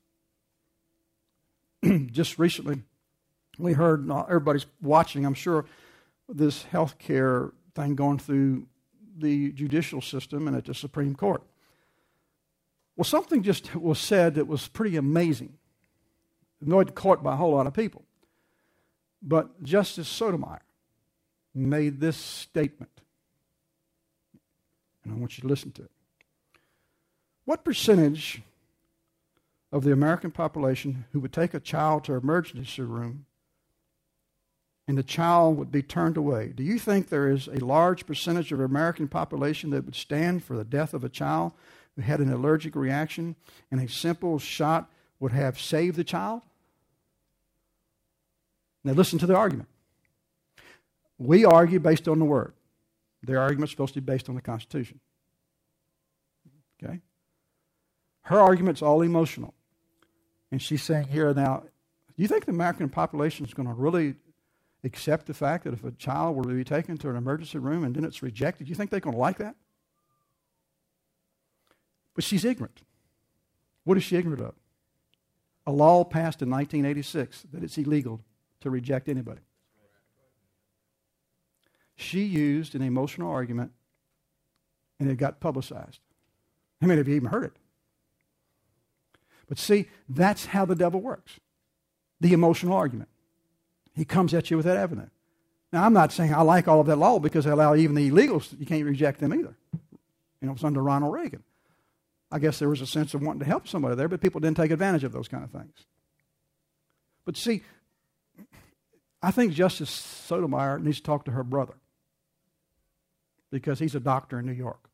Speaker 1: Just recently, we heard, everybody's watching, I'm sure, this health care thing going through the judicial system and at the Supreme Court. Well, something just was said that was pretty amazing. Annoyed caught by a whole lot of people. But Justice Sotomayor made this statement, and I want you to listen to it. What percentage of the American population who would take a child to an emergency room and the child would be turned away, do you think there is a large percentage of the American population that would stand for the death of a child who had an allergic reaction and a simple shot would have saved the child? Now listen to the argument. We argue based on the Word. Their argument is supposed to be based on the Constitution. Okay? Her argument's all emotional. And she's saying here now, do you think the American population is going to really accept the fact that if a child were to be taken to an emergency room and then it's rejected, do you think they're going to like that? But she's ignorant. What is she ignorant of? A law passed in 1986 that it's illegal to reject anybody. She used an emotional argument and it got publicized. How many of you even heard it? But see, that's how the devil works. The emotional argument. He comes at you with that avenue. Now, I'm not saying I like all of that law because they allow even the illegals, you can't reject them either. It's under Ronald Reagan. I guess there was a sense of wanting to help somebody there, but people didn't take advantage of those kind of things. But see, I think Justice Sotomayor needs to talk to her brother because he's a doctor in New York.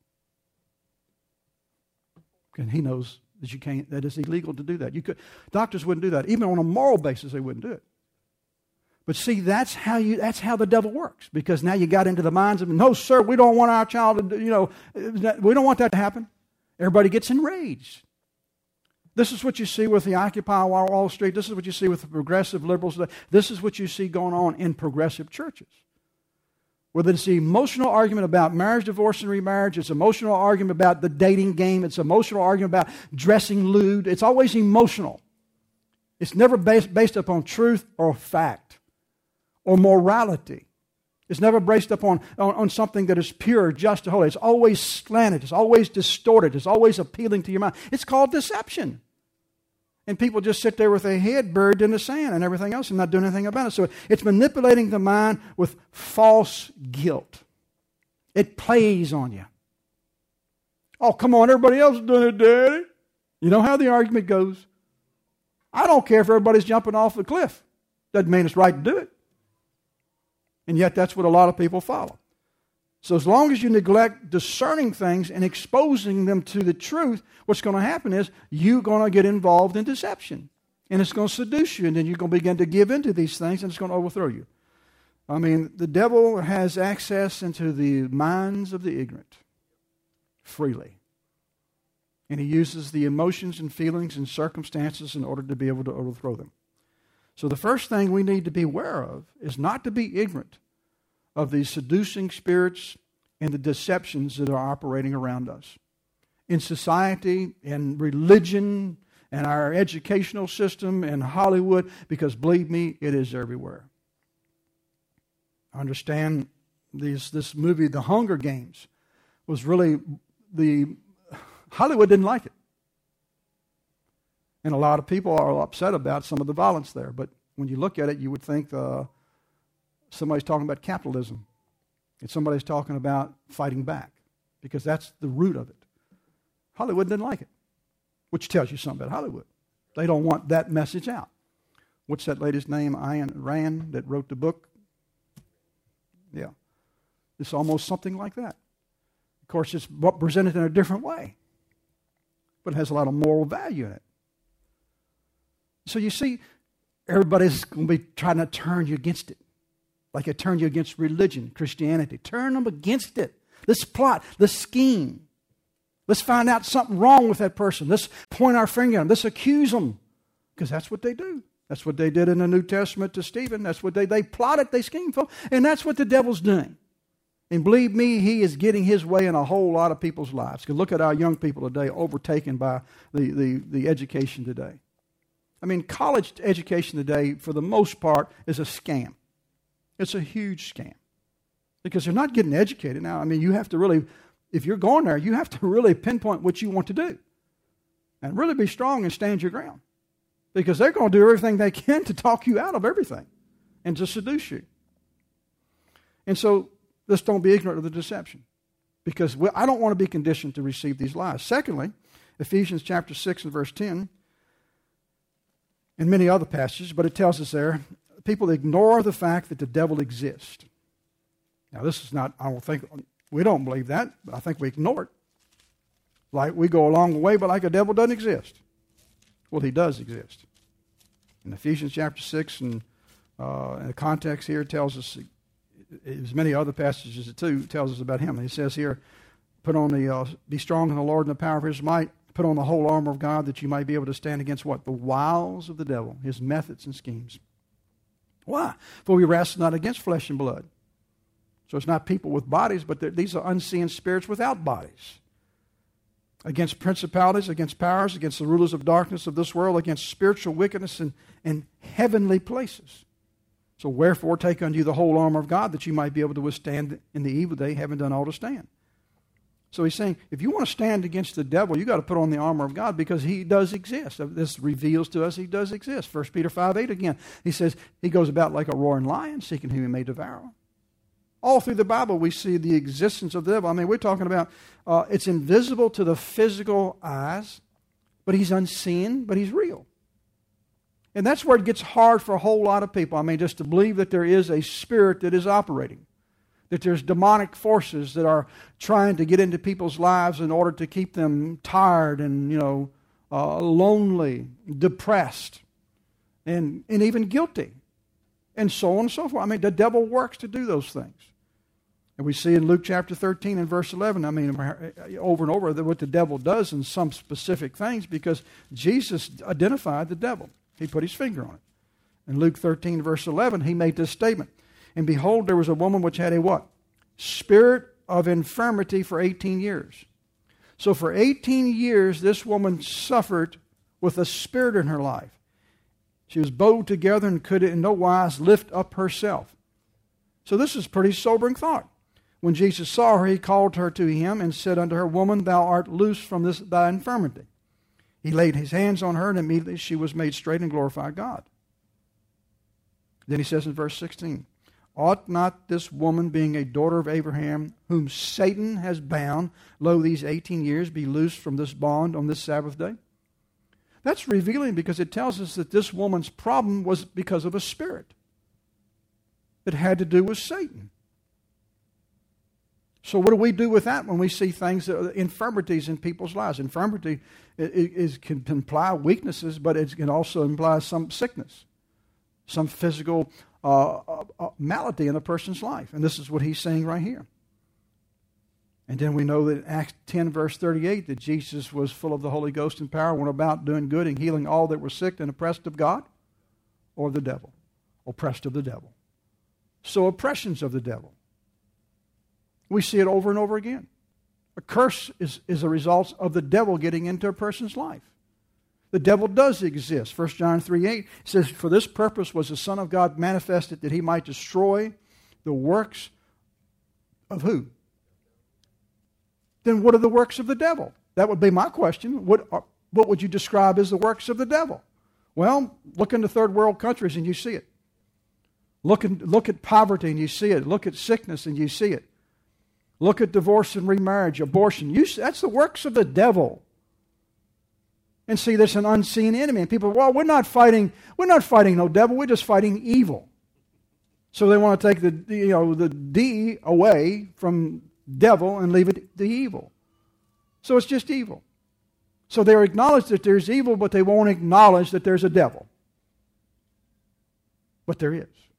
Speaker 1: And he knows that it's illegal to do that. Doctors wouldn't do that. Even on a moral basis, they wouldn't do it. But see, that's how the devil works, because now you got into the minds of, no, sir, we don't want our child to, we don't want that to happen. Everybody gets enraged. This is what you see with the Occupy Wall Street. This is what you see with the progressive liberals. This is what you see going on in progressive churches. Whether it's the emotional argument about marriage, divorce, and remarriage, it's emotional argument about the dating game, it's emotional argument about dressing lewd. It's always emotional. It's never based upon truth or fact or morality. It's never based upon on something that is pure, just, and holy. It's always slanted. It's always distorted. It's always appealing to your mind. It's called deception. And people just sit there with their head buried in the sand and everything else and not doing anything about it. So it's manipulating the mind with false guilt. It plays on you. Oh, come on, everybody else is doing it, Daddy. You know how the argument goes. I don't care if everybody's jumping off the cliff. Doesn't mean it's right to do it. And yet that's what a lot of people follow. So as long as you neglect discerning things and exposing them to the truth, what's going to happen is you're going to get involved in deception. And it's going to seduce you, and then you're going to begin to give into these things, and it's going to overthrow you. I mean, the devil has access into the minds of the ignorant freely. And he uses the emotions and feelings and circumstances in order to be able to overthrow them. So the first thing we need to be aware of is not to be ignorant of these seducing spirits and the deceptions that are operating around us. In society, in religion, and our educational system, and Hollywood, because believe me, it is everywhere. I understand this movie, The Hunger Games, was really Hollywood didn't like it. And a lot of people are upset about some of the violence there. But when you look at it, you would think somebody's talking about capitalism. And somebody's talking about fighting back. Because that's the root of it. Hollywood didn't like it. Which tells you something about Hollywood. They don't want that message out. What's that lady's name? Ayn Rand, that wrote the book? Yeah. It's almost something like that. Of course, it's presented in a different way. But it has a lot of moral value in it. So you see, everybody's going to be trying to turn you against it. Like it turned you against religion, Christianity. Turn them against it. Let's plot. Let's scheme. Let's find out something wrong with that person. Let's point our finger at them. Let's accuse them. Because that's what they do. That's what they did in the New Testament to Stephen. That's what they plotted, they schemed for. And that's what the devil's doing. And believe me, he is getting his way in a whole lot of people's lives. Because look at our young people today overtaken by the education today. I mean, college education today, for the most part, is a scam. It's a huge scam. Because they're not getting educated now. I mean, you have to really, if you're going there, you have to really pinpoint what you want to do. And really be strong and stand your ground. Because they're going to do everything they can to talk you out of everything and to seduce you. And so, let's don't be ignorant of the deception. Because I don't want to be conditioned to receive these lies. Secondly, Ephesians chapter 6 and verse 10, and many other passages, but it tells us there, people ignore the fact that the devil exists. Now, this is not, I don't think, we don't believe that, but I think we ignore it. Like we go along the way, but like a devil doesn't exist. Well, he does exist. In Ephesians chapter 6, and the context here tells us, there's many other passages too, tells us about him. And he says here, put on be strong in the Lord and the power of his might, put on the whole armor of God that you might be able to stand against what? The wiles of the devil, his methods and schemes. Why? For we wrestle not against flesh and blood. So it's not people with bodies, but these are unseen spirits without bodies. Against principalities, against powers, against the rulers of darkness of this world, against spiritual wickedness in heavenly places. So wherefore take unto you the whole armor of God that you might be able to withstand in the evil day, having done all to stand. So he's saying, if you want to stand against the devil, you've got to put on the armor of God because he does exist. This reveals to us he does exist. 1 Peter 5:8 again, he says, he goes about like a roaring lion, seeking whom he may devour. All through the Bible, we see the existence of the devil. I mean, we're talking about it's invisible to the physical eyes, but he's unseen, but he's real. And that's where it gets hard for a whole lot of people. I mean, just to believe that there is a spirit that is operating, that there's demonic forces that are trying to get into people's lives in order to keep them tired and, lonely, depressed, and even guilty, and so on and so forth. I mean, the devil works to do those things. And we see in Luke chapter 13 and verse 11, I mean, over and over, what the devil does in some specific things because Jesus identified the devil. He put his finger on it. In Luke 13 verse 11, he made this statement. And behold, there was a woman which had a what? Spirit of infirmity for 18 years. So for 18 years, this woman suffered with a spirit in her life. She was bowed together and could in no wise lift up herself. So this is pretty sobering thought. When Jesus saw her, he called her to him and said unto her, Woman, thou art loose from thy infirmity. He laid his hands on her, and immediately she was made straight and glorified God. Then he says in verse 16, Ought not this woman, being a daughter of Abraham, whom Satan has bound, lo, these 18 years, be loosed from this bond on this Sabbath day? That's revealing because it tells us that this woman's problem was because of a spirit. It had to do with Satan. So what do we do with that when we see things, infirmities in people's lives? Infirmity can imply weaknesses, but it can also imply some sickness, some physical malady in a person's life. And this is what he's saying right here. And then we know that in Acts 10 verse 38 that Jesus was full of the Holy Ghost and power, went about doing good and healing all that were sick and oppressed of God or the devil. Oppressed of the devil. So oppressions of the devil. We see it over and over again. A curse is a result of the devil getting into a person's life. The devil does exist. 1 John 3:8 says, For this purpose was the Son of God manifested that he might destroy the works of who? Then what are the works of the devil? That would be my question. What would you describe as the works of the devil? Well, look into third world countries and you see it. Look at poverty and you see it. Look at sickness and you see it. Look at divorce and remarriage, abortion. That's the works of the devil. And see, there's an unseen enemy. And people, well, we're not fighting no devil. We're just fighting evil. So they want to take the D away from devil and leave it the evil. So it's just evil. So they acknowledge that there's evil, but they won't acknowledge that there's a devil. But there is.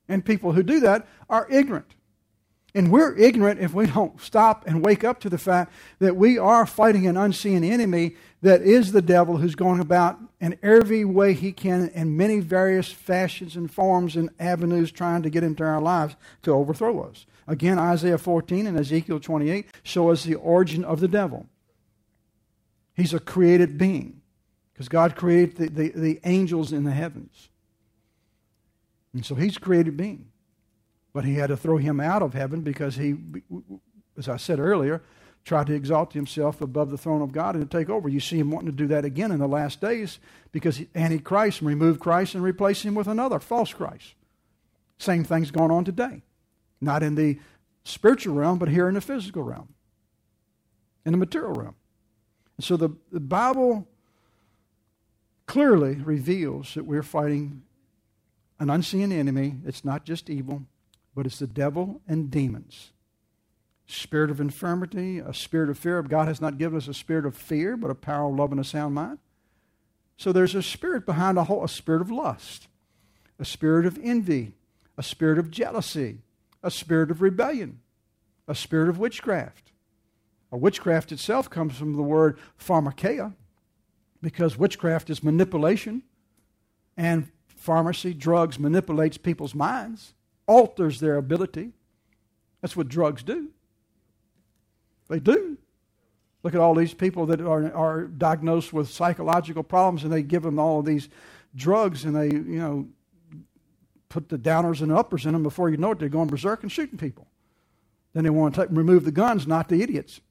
Speaker 1: And people who do that are ignorant. And we're ignorant if we don't stop and wake up to the fact that we are fighting an unseen enemy that is the devil, who's going about in every way he can in many various fashions and forms and avenues trying to get into our lives to overthrow us. Again, Isaiah 14 and Ezekiel 28 show us the origin of the devil. He's a created being because God created the angels in the heavens. And so he's a created being. But he had to throw him out of heaven because he, as I said earlier, tried to exalt himself above the throne of God and to take over. You see him wanting to do that again in the last days because Antichrist removed Christ and replaced him with another false Christ. Same thing's going on today. Not in the spiritual realm, but here in the physical realm, in the material realm. And so the Bible clearly reveals that we're fighting an unseen enemy. It's not just evil, but it's the devil and demons. Spirit of infirmity, a spirit of fear. God has not given us a spirit of fear, but a power, love, and a sound mind. So there's a spirit behind a spirit of lust, a spirit of envy, a spirit of jealousy, a spirit of rebellion, a spirit of witchcraft. Witchcraft itself comes from the word pharmakeia, because witchcraft is manipulation, and pharmacy, drugs, manipulates people's minds, alters their ability. That's what drugs do. They do. Look at all these people that are diagnosed with psychological problems, and they give them all of these drugs, and they, put the downers and uppers in them. Before you know it, they're going berserk and shooting people. Then they want to remove the guns, not the idiots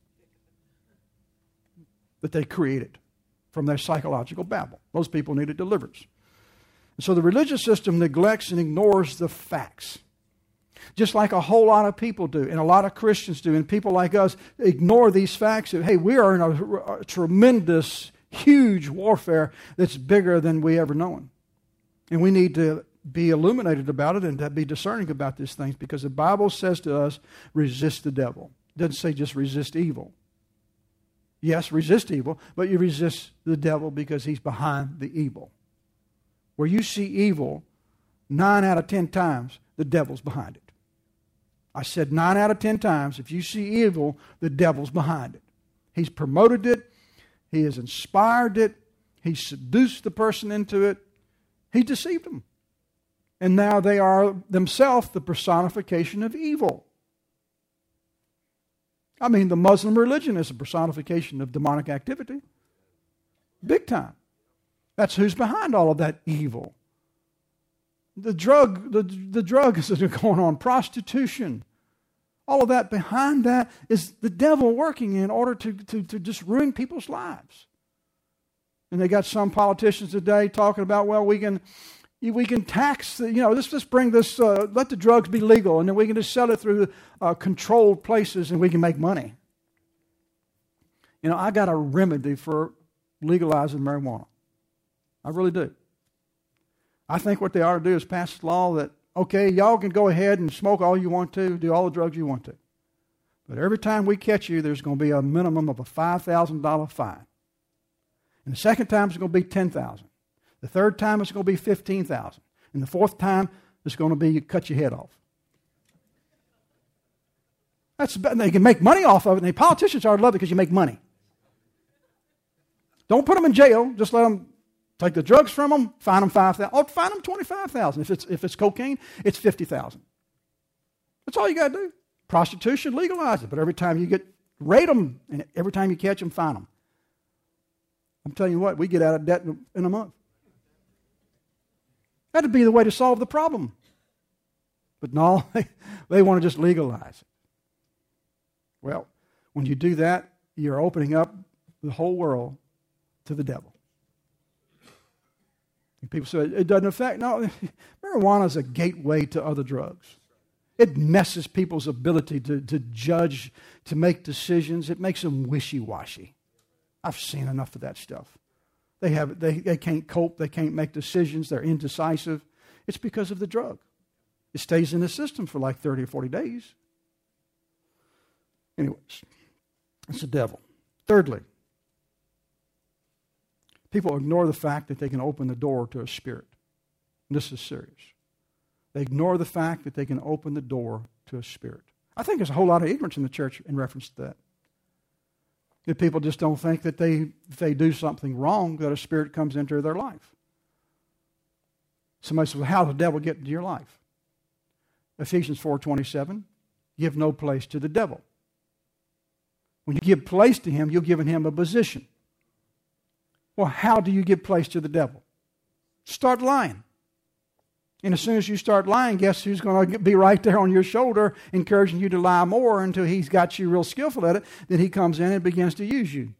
Speaker 1: that they created from their psychological babble. Those people needed deliverance. And so the religious system neglects and ignores the facts, just like a whole lot of people do, and a lot of Christians do, and people like us ignore these facts. Hey, we are in a tremendous, huge warfare that's bigger than we ever known. And we need to be illuminated about it and to be discerning about these things, because the Bible says to us, resist the devil. It doesn't say just resist evil. Yes, resist evil, but you resist the devil because he's behind the evil. Where you see evil, 9 out of 10 times, the devil's behind it. I said 9 out of 10 times, if you see evil, the devil's behind it. He's promoted it. He has inspired it. He seduced the person into it. He deceived them. And now they are themselves the personification of evil. I mean, the Muslim religion is a personification of demonic activity. Big time. That's who's behind all of that evil. The drug is going on, prostitution. All of that, behind that is the devil working in order to just ruin people's lives. And they got some politicians today talking about, well, we can tax, let's bring this, let the drugs be legal, and then we can just sell it through controlled places and we can make money. I got a remedy for legalizing marijuana. I really do. I think what they ought to do is pass a law that, okay, y'all can go ahead and smoke all you want to, do all the drugs you want to. But every time we catch you, there's going to be a minimum of a $5,000 fine. And the second time it's going to be $10,000. The third time it's going to be $15,000. And the fourth time it's going to be you cut your head off. They can make money off of it, and the politicians ought to love it because you make money. Don't put them in jail. Just let them take the drugs from them, fine them $5,000. Oh, fine them $25,000. If it's cocaine, it's $50,000. That's all you got to do. Prostitution, legalize it. But every time you rate them, and every time you catch them, fine them. I'm telling you what, we get out of debt in a month. That'd be the way to solve the problem. But no, they want to just legalize it. Well, when you do that, you're opening up the whole world to the devil. And people say, it doesn't affect. No, marijuana is a gateway to other drugs. It messes people's ability to judge, to make decisions. It makes them wishy-washy. I've seen enough of that stuff. They can't cope. They can't make decisions. They're indecisive. It's because of the drug. It stays in the system for like 30 or 40 days. Anyways, it's the devil. Thirdly, people ignore the fact that they can open the door to a spirit. And this is serious. They ignore the fact that they can open the door to a spirit. I think there's a whole lot of ignorance in the church in reference to that. That people just don't think that if they do something wrong, that a spirit comes into their life. Somebody says, well, how does the devil get into your life? Ephesians 4:27, give no place to the devil. When you give place to him, you've given him a position. Well, how do you give place to the devil? Start lying. And as soon as you start lying, guess who's going to be right there on your shoulder, encouraging you to lie more until he's got you real skillful at it. Then he comes in and begins to use you.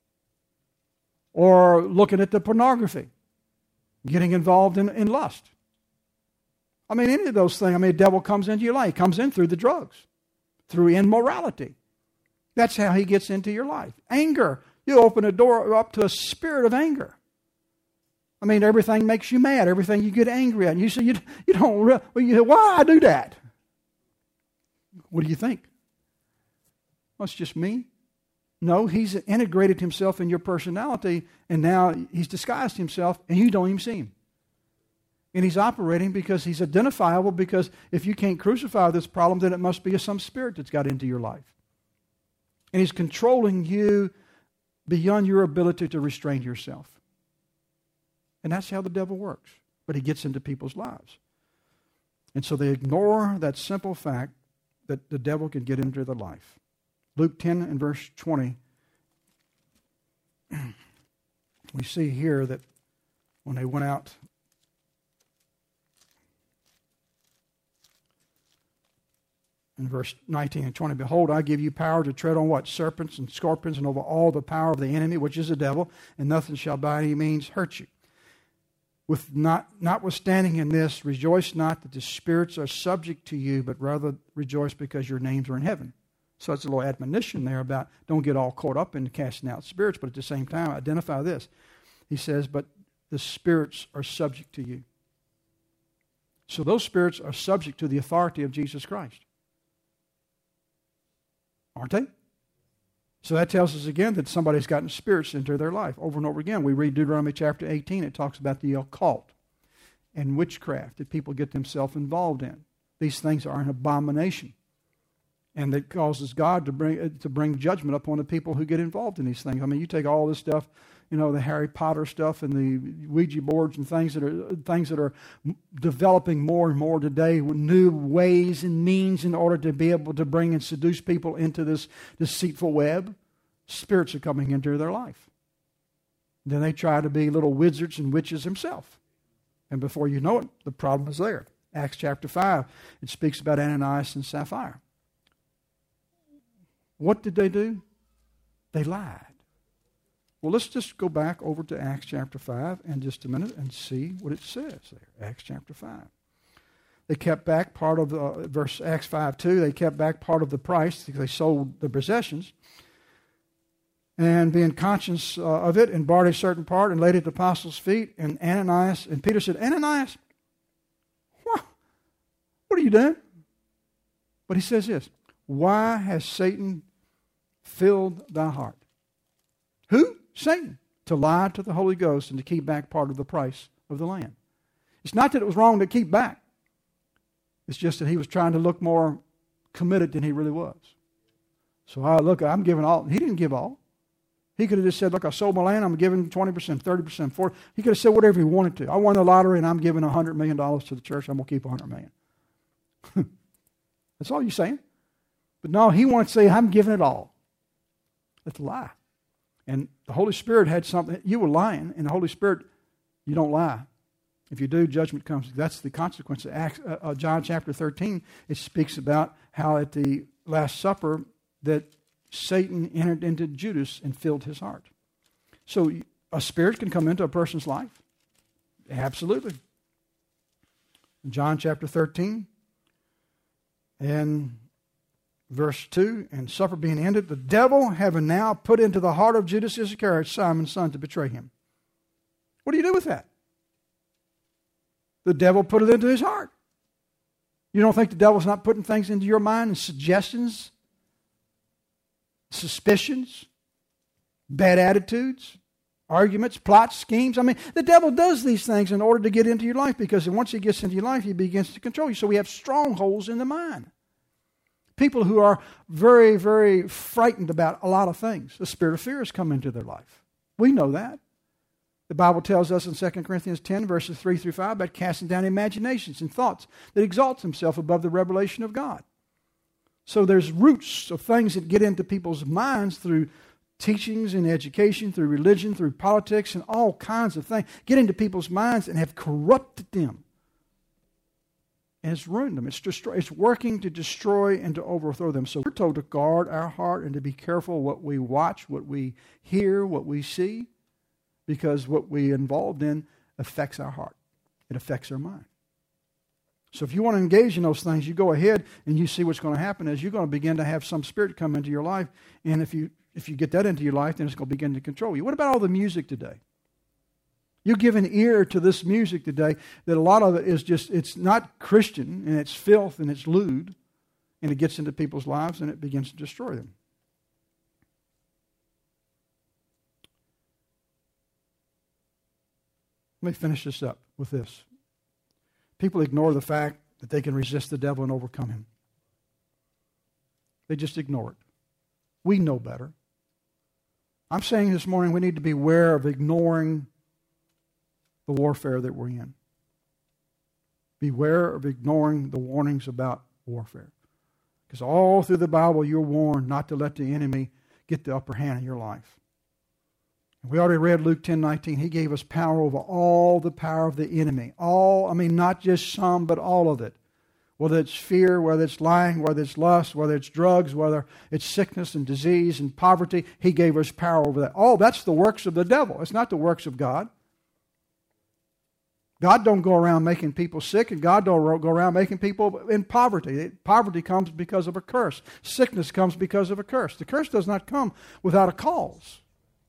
Speaker 1: Or looking at the pornography, getting involved in lust. I mean, any of those things. I mean, the devil comes into your life. He comes in through the drugs, through immorality. That's how he gets into your life. Anger. You open a door up to a spirit of anger. I mean, everything makes you mad. Everything you get angry at. And you say, you don't really, why I do that? What do you think? Well, it's just me. No, he's integrated himself in your personality, and now he's disguised himself, and you don't even see him. And he's operating because he's identifiable, because if you can't crucify this problem, then it must be some spirit that's got into your life. And he's controlling you beyond your ability to restrain yourself. And that's how the devil works. But he gets into people's lives. And so they ignore that simple fact that the devil can get into their life. Luke 10 and verse 20. We see here that when they went out, in verse 19 and 20, behold, I give you power to tread on what? Serpents and scorpions, and over all the power of the enemy, which is the devil, and nothing shall by any means hurt you. Notwithstanding in this, rejoice not that the spirits are subject to you, but rather rejoice because your names are in heaven. So it's a little admonition there about don't get all caught up in casting out spirits, but at the same time, identify this. He says, but the spirits are subject to you. So those spirits are subject to the authority of Jesus Christ. Aren't they? So that tells us again that somebody's gotten spirits into their life over and over again. We read Deuteronomy chapter 18. It talks about the occult and witchcraft that people get themselves involved in. These things are an abomination. And that causes God to bring judgment upon the people who get involved in these things. I mean, you take all this stuff, the Harry Potter stuff and the Ouija boards and things that are developing more and more today with new ways and means in order to be able to bring and seduce people into this deceitful web. Spirits are coming into their life. Then they try to be little wizards and witches themselves. And before you know it, the problem is there. Acts chapter 5, it speaks about Ananias and Sapphira. What did they do? They lied. Well, let's just go back over to Acts chapter 5 in just a minute and see what it says there. Acts chapter 5. They kept back part of the, Acts 5:2, they kept back part of the price because they sold their possessions. And being conscious of it, and borrowed a certain part and laid it at the apostles' feet. And Ananias, and Peter said, Ananias, what are you doing? But he says this, why has Satan filled thy heart? Who? Satan. To lie to the Holy Ghost and to keep back part of the price of the land. It's not that it was wrong to keep back. It's just that he was trying to look more committed than he really was. So I'm giving all. He didn't give all. He could have just said, look, I sold my land, I'm giving 20%, 30%, 40%. He could have said whatever he wanted to. I won the lottery and I'm giving $100 million to the church. I'm going to keep $100 million. That's all you're saying. But no, he wanted to say, I'm giving it all. That's a lie. And the Holy Spirit had something. You were lying, and the Holy Spirit, you don't lie. If you do, judgment comes. That's the consequence. John chapter 13, it speaks about how at the Last Supper that Satan entered into Judas and filled his heart. So a spirit can come into a person's life. Absolutely. In John chapter 13 and verse 2, and supper being ended, the devil having now put into the heart of Judas Iscariot, Simon's son, to betray him. What do you do with that? The devil put it into his heart. You don't think the devil's not putting things into your mind and suggestions, suspicions, bad attitudes? arguments, plots, schemes. I mean, the devil does these things in order to get into your life, because once he gets into your life, he begins to control you. So we have strongholds in the mind. People who are very, very frightened about a lot of things. The spirit of fear has come into their life. We know that. The Bible tells us in 2 Corinthians 10, verses 3 through 5, about casting down imaginations and thoughts that exalt himself above the revelation of God. So there's roots of things that get into people's minds through teachings and education, through religion, through politics, and all kinds of things. Get into people's minds and have corrupted them. And it's ruined them. It's working to destroy and to overthrow them. So we're told to guard our heart and to be careful what we watch, what we hear, what we see, because what we're involved in affects our heart. It affects our mind. So if you want to engage in those things, you go ahead and you see what's going to happen is you're going to begin to have some spirit come into your life. And if you get that into your life, then it's going to begin to control you. What about all the music today? You give an ear to this music today that a lot of it is just, it's not Christian, and it's filth and it's lewd, and it gets into people's lives and it begins to destroy them. Let me finish this up with this. People ignore the fact that they can resist the devil and overcome him. They just ignore it. We know better. I'm saying this morning we need to be aware of ignoring the warfare that we're in. Beware of ignoring the warnings about warfare. Because all through the Bible you're warned not to let the enemy get the upper hand in your life. We already read Luke 10:19. He gave us power over all the power of the enemy. Not just some, but all of it. Whether it's fear, whether it's lying, whether it's lust, whether it's drugs, whether it's sickness and disease and poverty, He gave us power over that. Oh, that's the works of the devil. It's not the works of God. God don't go around making people sick, and God don't go around making people in poverty. Poverty comes because of a curse. Sickness comes because of a curse. The curse does not come without a cause.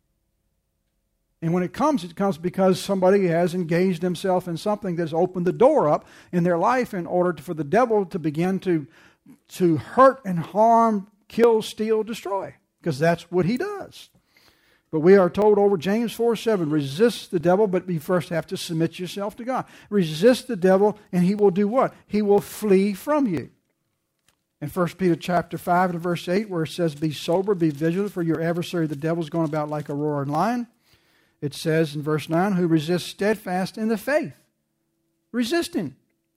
Speaker 1: And when it comes because somebody has engaged himself in something that's opened the door up in their life in order for the devil to begin to hurt and harm, kill, steal, destroy. Because that's what he does. But we are told over James 4:7, resist the devil, but you first have to submit yourself to God. Resist the devil, and he will do what? He will flee from you. In 1 Peter chapter 5 and verse 8, where it says, be sober, be vigilant, for your adversary the devil is going about like a roaring lion. It says in verse 9, who resists steadfast in the faith. Resist him.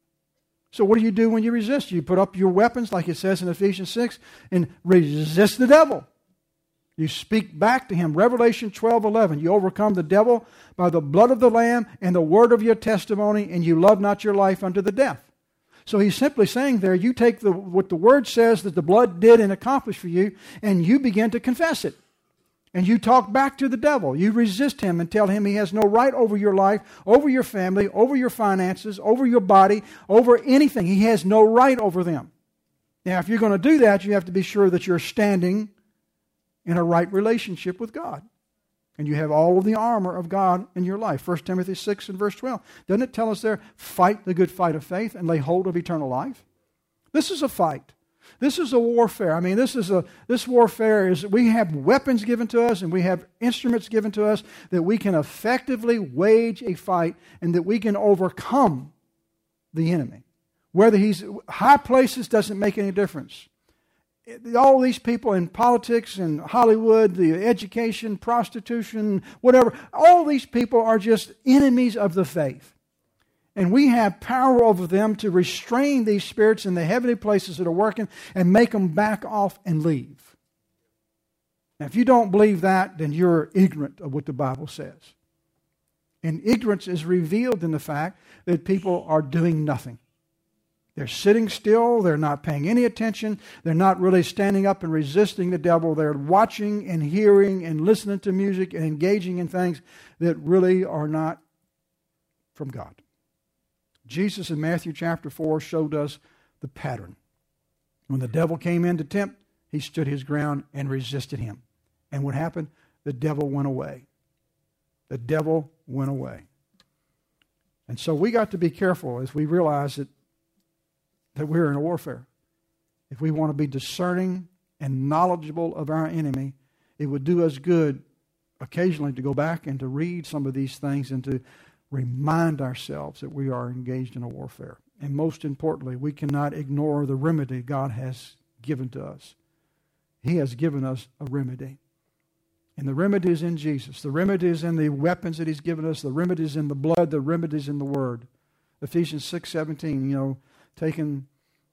Speaker 1: So what do you do when you resist? You put up your weapons, like it says in Ephesians 6, and resist the devil. You speak back to him. Revelation 12:11. You overcome the devil by the blood of the Lamb and the word of your testimony, and you love not your life unto the death. So he's simply saying there, you take what the word says that the blood did and accomplished for you, and you begin to confess it. And you talk back to the devil. You resist him and tell him he has no right over your life, over your family, over your finances, over your body, over anything. He has no right over them. Now, if you're going to do that, you have to be sure that you're standing in a right relationship with God. And you have all of the armor of God in your life. 1 Timothy 6 and verse 12. Doesn't it tell us there, fight the good fight of faith and lay hold of eternal life? This is a fight. This is a warfare. This warfare is, we have weapons given to us and we have instruments given to us that we can effectively wage a fight and that we can overcome the enemy. Whether he's high places doesn't make any difference. All these people in politics and Hollywood, the education, prostitution, whatever, all these people are just enemies of the faith. And we have power over them to restrain these spirits in the heavenly places that are working and make them back off and leave. Now, if you don't believe that, then you're ignorant of what the Bible says. And ignorance is revealed in the fact that people are doing nothing. They're sitting still. They're not paying any attention. They're not really standing up and resisting the devil. They're watching and hearing and listening to music and engaging in things that really are not from God. Jesus in Matthew chapter 4 showed us the pattern. When the devil came in to tempt, he stood his ground and resisted him. And what happened? The devil went away. The devil went away. And so we got to be careful as we realize that we're in a warfare. If we want to be discerning and knowledgeable of our enemy, it would do us good, occasionally to go back and to read some of these things and to remind ourselves that we are engaged in a warfare. And most importantly, we cannot ignore the remedy God has given to us. He has given us a remedy. And the remedy is in Jesus. The remedy is in the weapons that He's given us. The remedy is in the blood. The remedy is in the Word. Ephesians 6:17, taking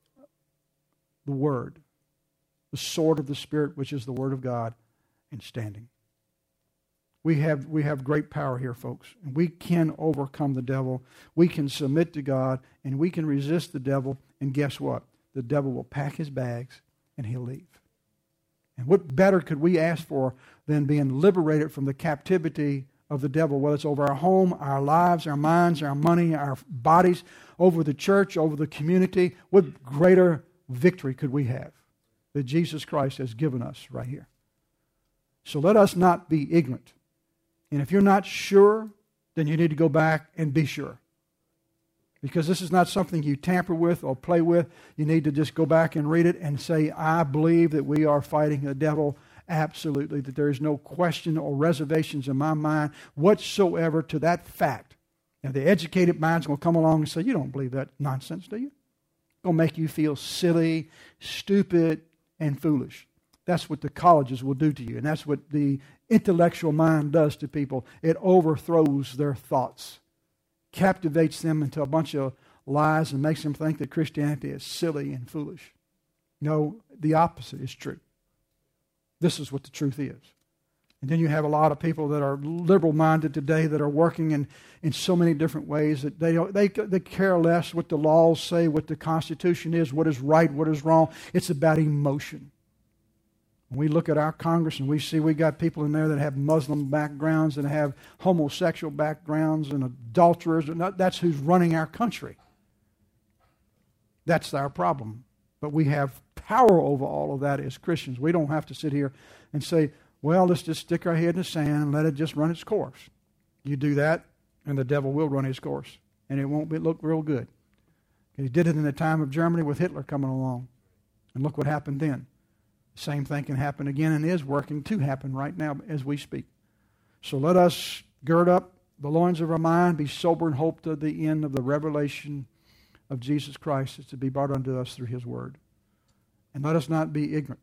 Speaker 1: the Word, the sword of the Spirit, which is the Word of God, and standing. We have great power here, folks. And we can overcome the devil. We can submit to God, and we can resist the devil. And guess what? The devil will pack his bags, and he'll leave. And what better could we ask for than being liberated from the captivity of the devil, whether it's over our home, our lives, our minds, our money, our bodies, over the church, over the community? What greater victory could we have that Jesus Christ has given us right here? So let us not be ignorant. And if you're not sure, then you need to go back and be sure. Because this is not something you tamper with or play with. You need to just go back and read it and say, I believe that we are fighting the devil absolutely, that there is no question or reservations in my mind whatsoever to that fact. Now, the educated mind's going to come along and say, you don't believe that nonsense, do you? It's going to make you feel silly, stupid, and foolish. That's what the colleges will do to you, and that's what the intellectual mind does to people. It overthrows their thoughts, captivates them into a bunch of lies, and makes them think that Christianity is silly and foolish. No, the opposite is true. This is what the truth is. And then you have a lot of people that are liberal-minded today that are working in so many different ways that they care less what the laws say, what the Constitution is, what is right, what is wrong. It's about emotion. When we look at our Congress and we see we got people in there that have Muslim backgrounds and have homosexual backgrounds and adulterers, that's who's running our country. That's our problem. But we have power over all of that as Christians. We don't have to sit here and say, well, let's just stick our head in the sand and let it just run its course. You do that, and the devil will run his course, and it won't look real good. He did it in the time of Germany with Hitler coming along, and look what happened then. Same thing can happen again and is working to happen right now as we speak. So let us gird up the loins of our mind, be sober and hope to the end of the revelation of Jesus Christ is to be brought unto us through His Word. And let us not be ignorant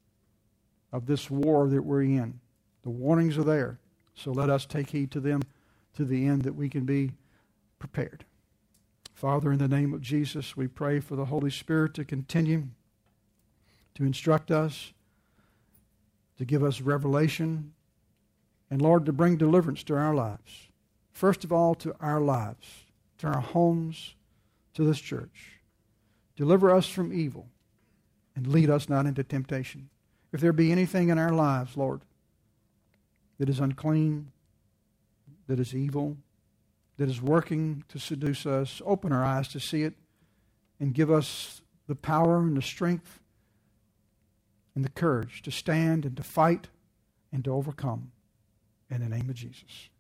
Speaker 1: of this war that we're in. The warnings are there. So let us take heed to them to the end that we can be prepared. Father, in the name of Jesus, we pray for the Holy Spirit to continue to instruct us, to give us revelation, and Lord, to bring deliverance to our lives. First of all, to our lives, to our homes, to this church. Deliver us from evil and lead us not into temptation. If there be anything in our lives, Lord, that is unclean, that is evil, that is working to seduce us, open our eyes to see it and give us the power and the strength and the courage to stand and to fight and to overcome in the name of Jesus.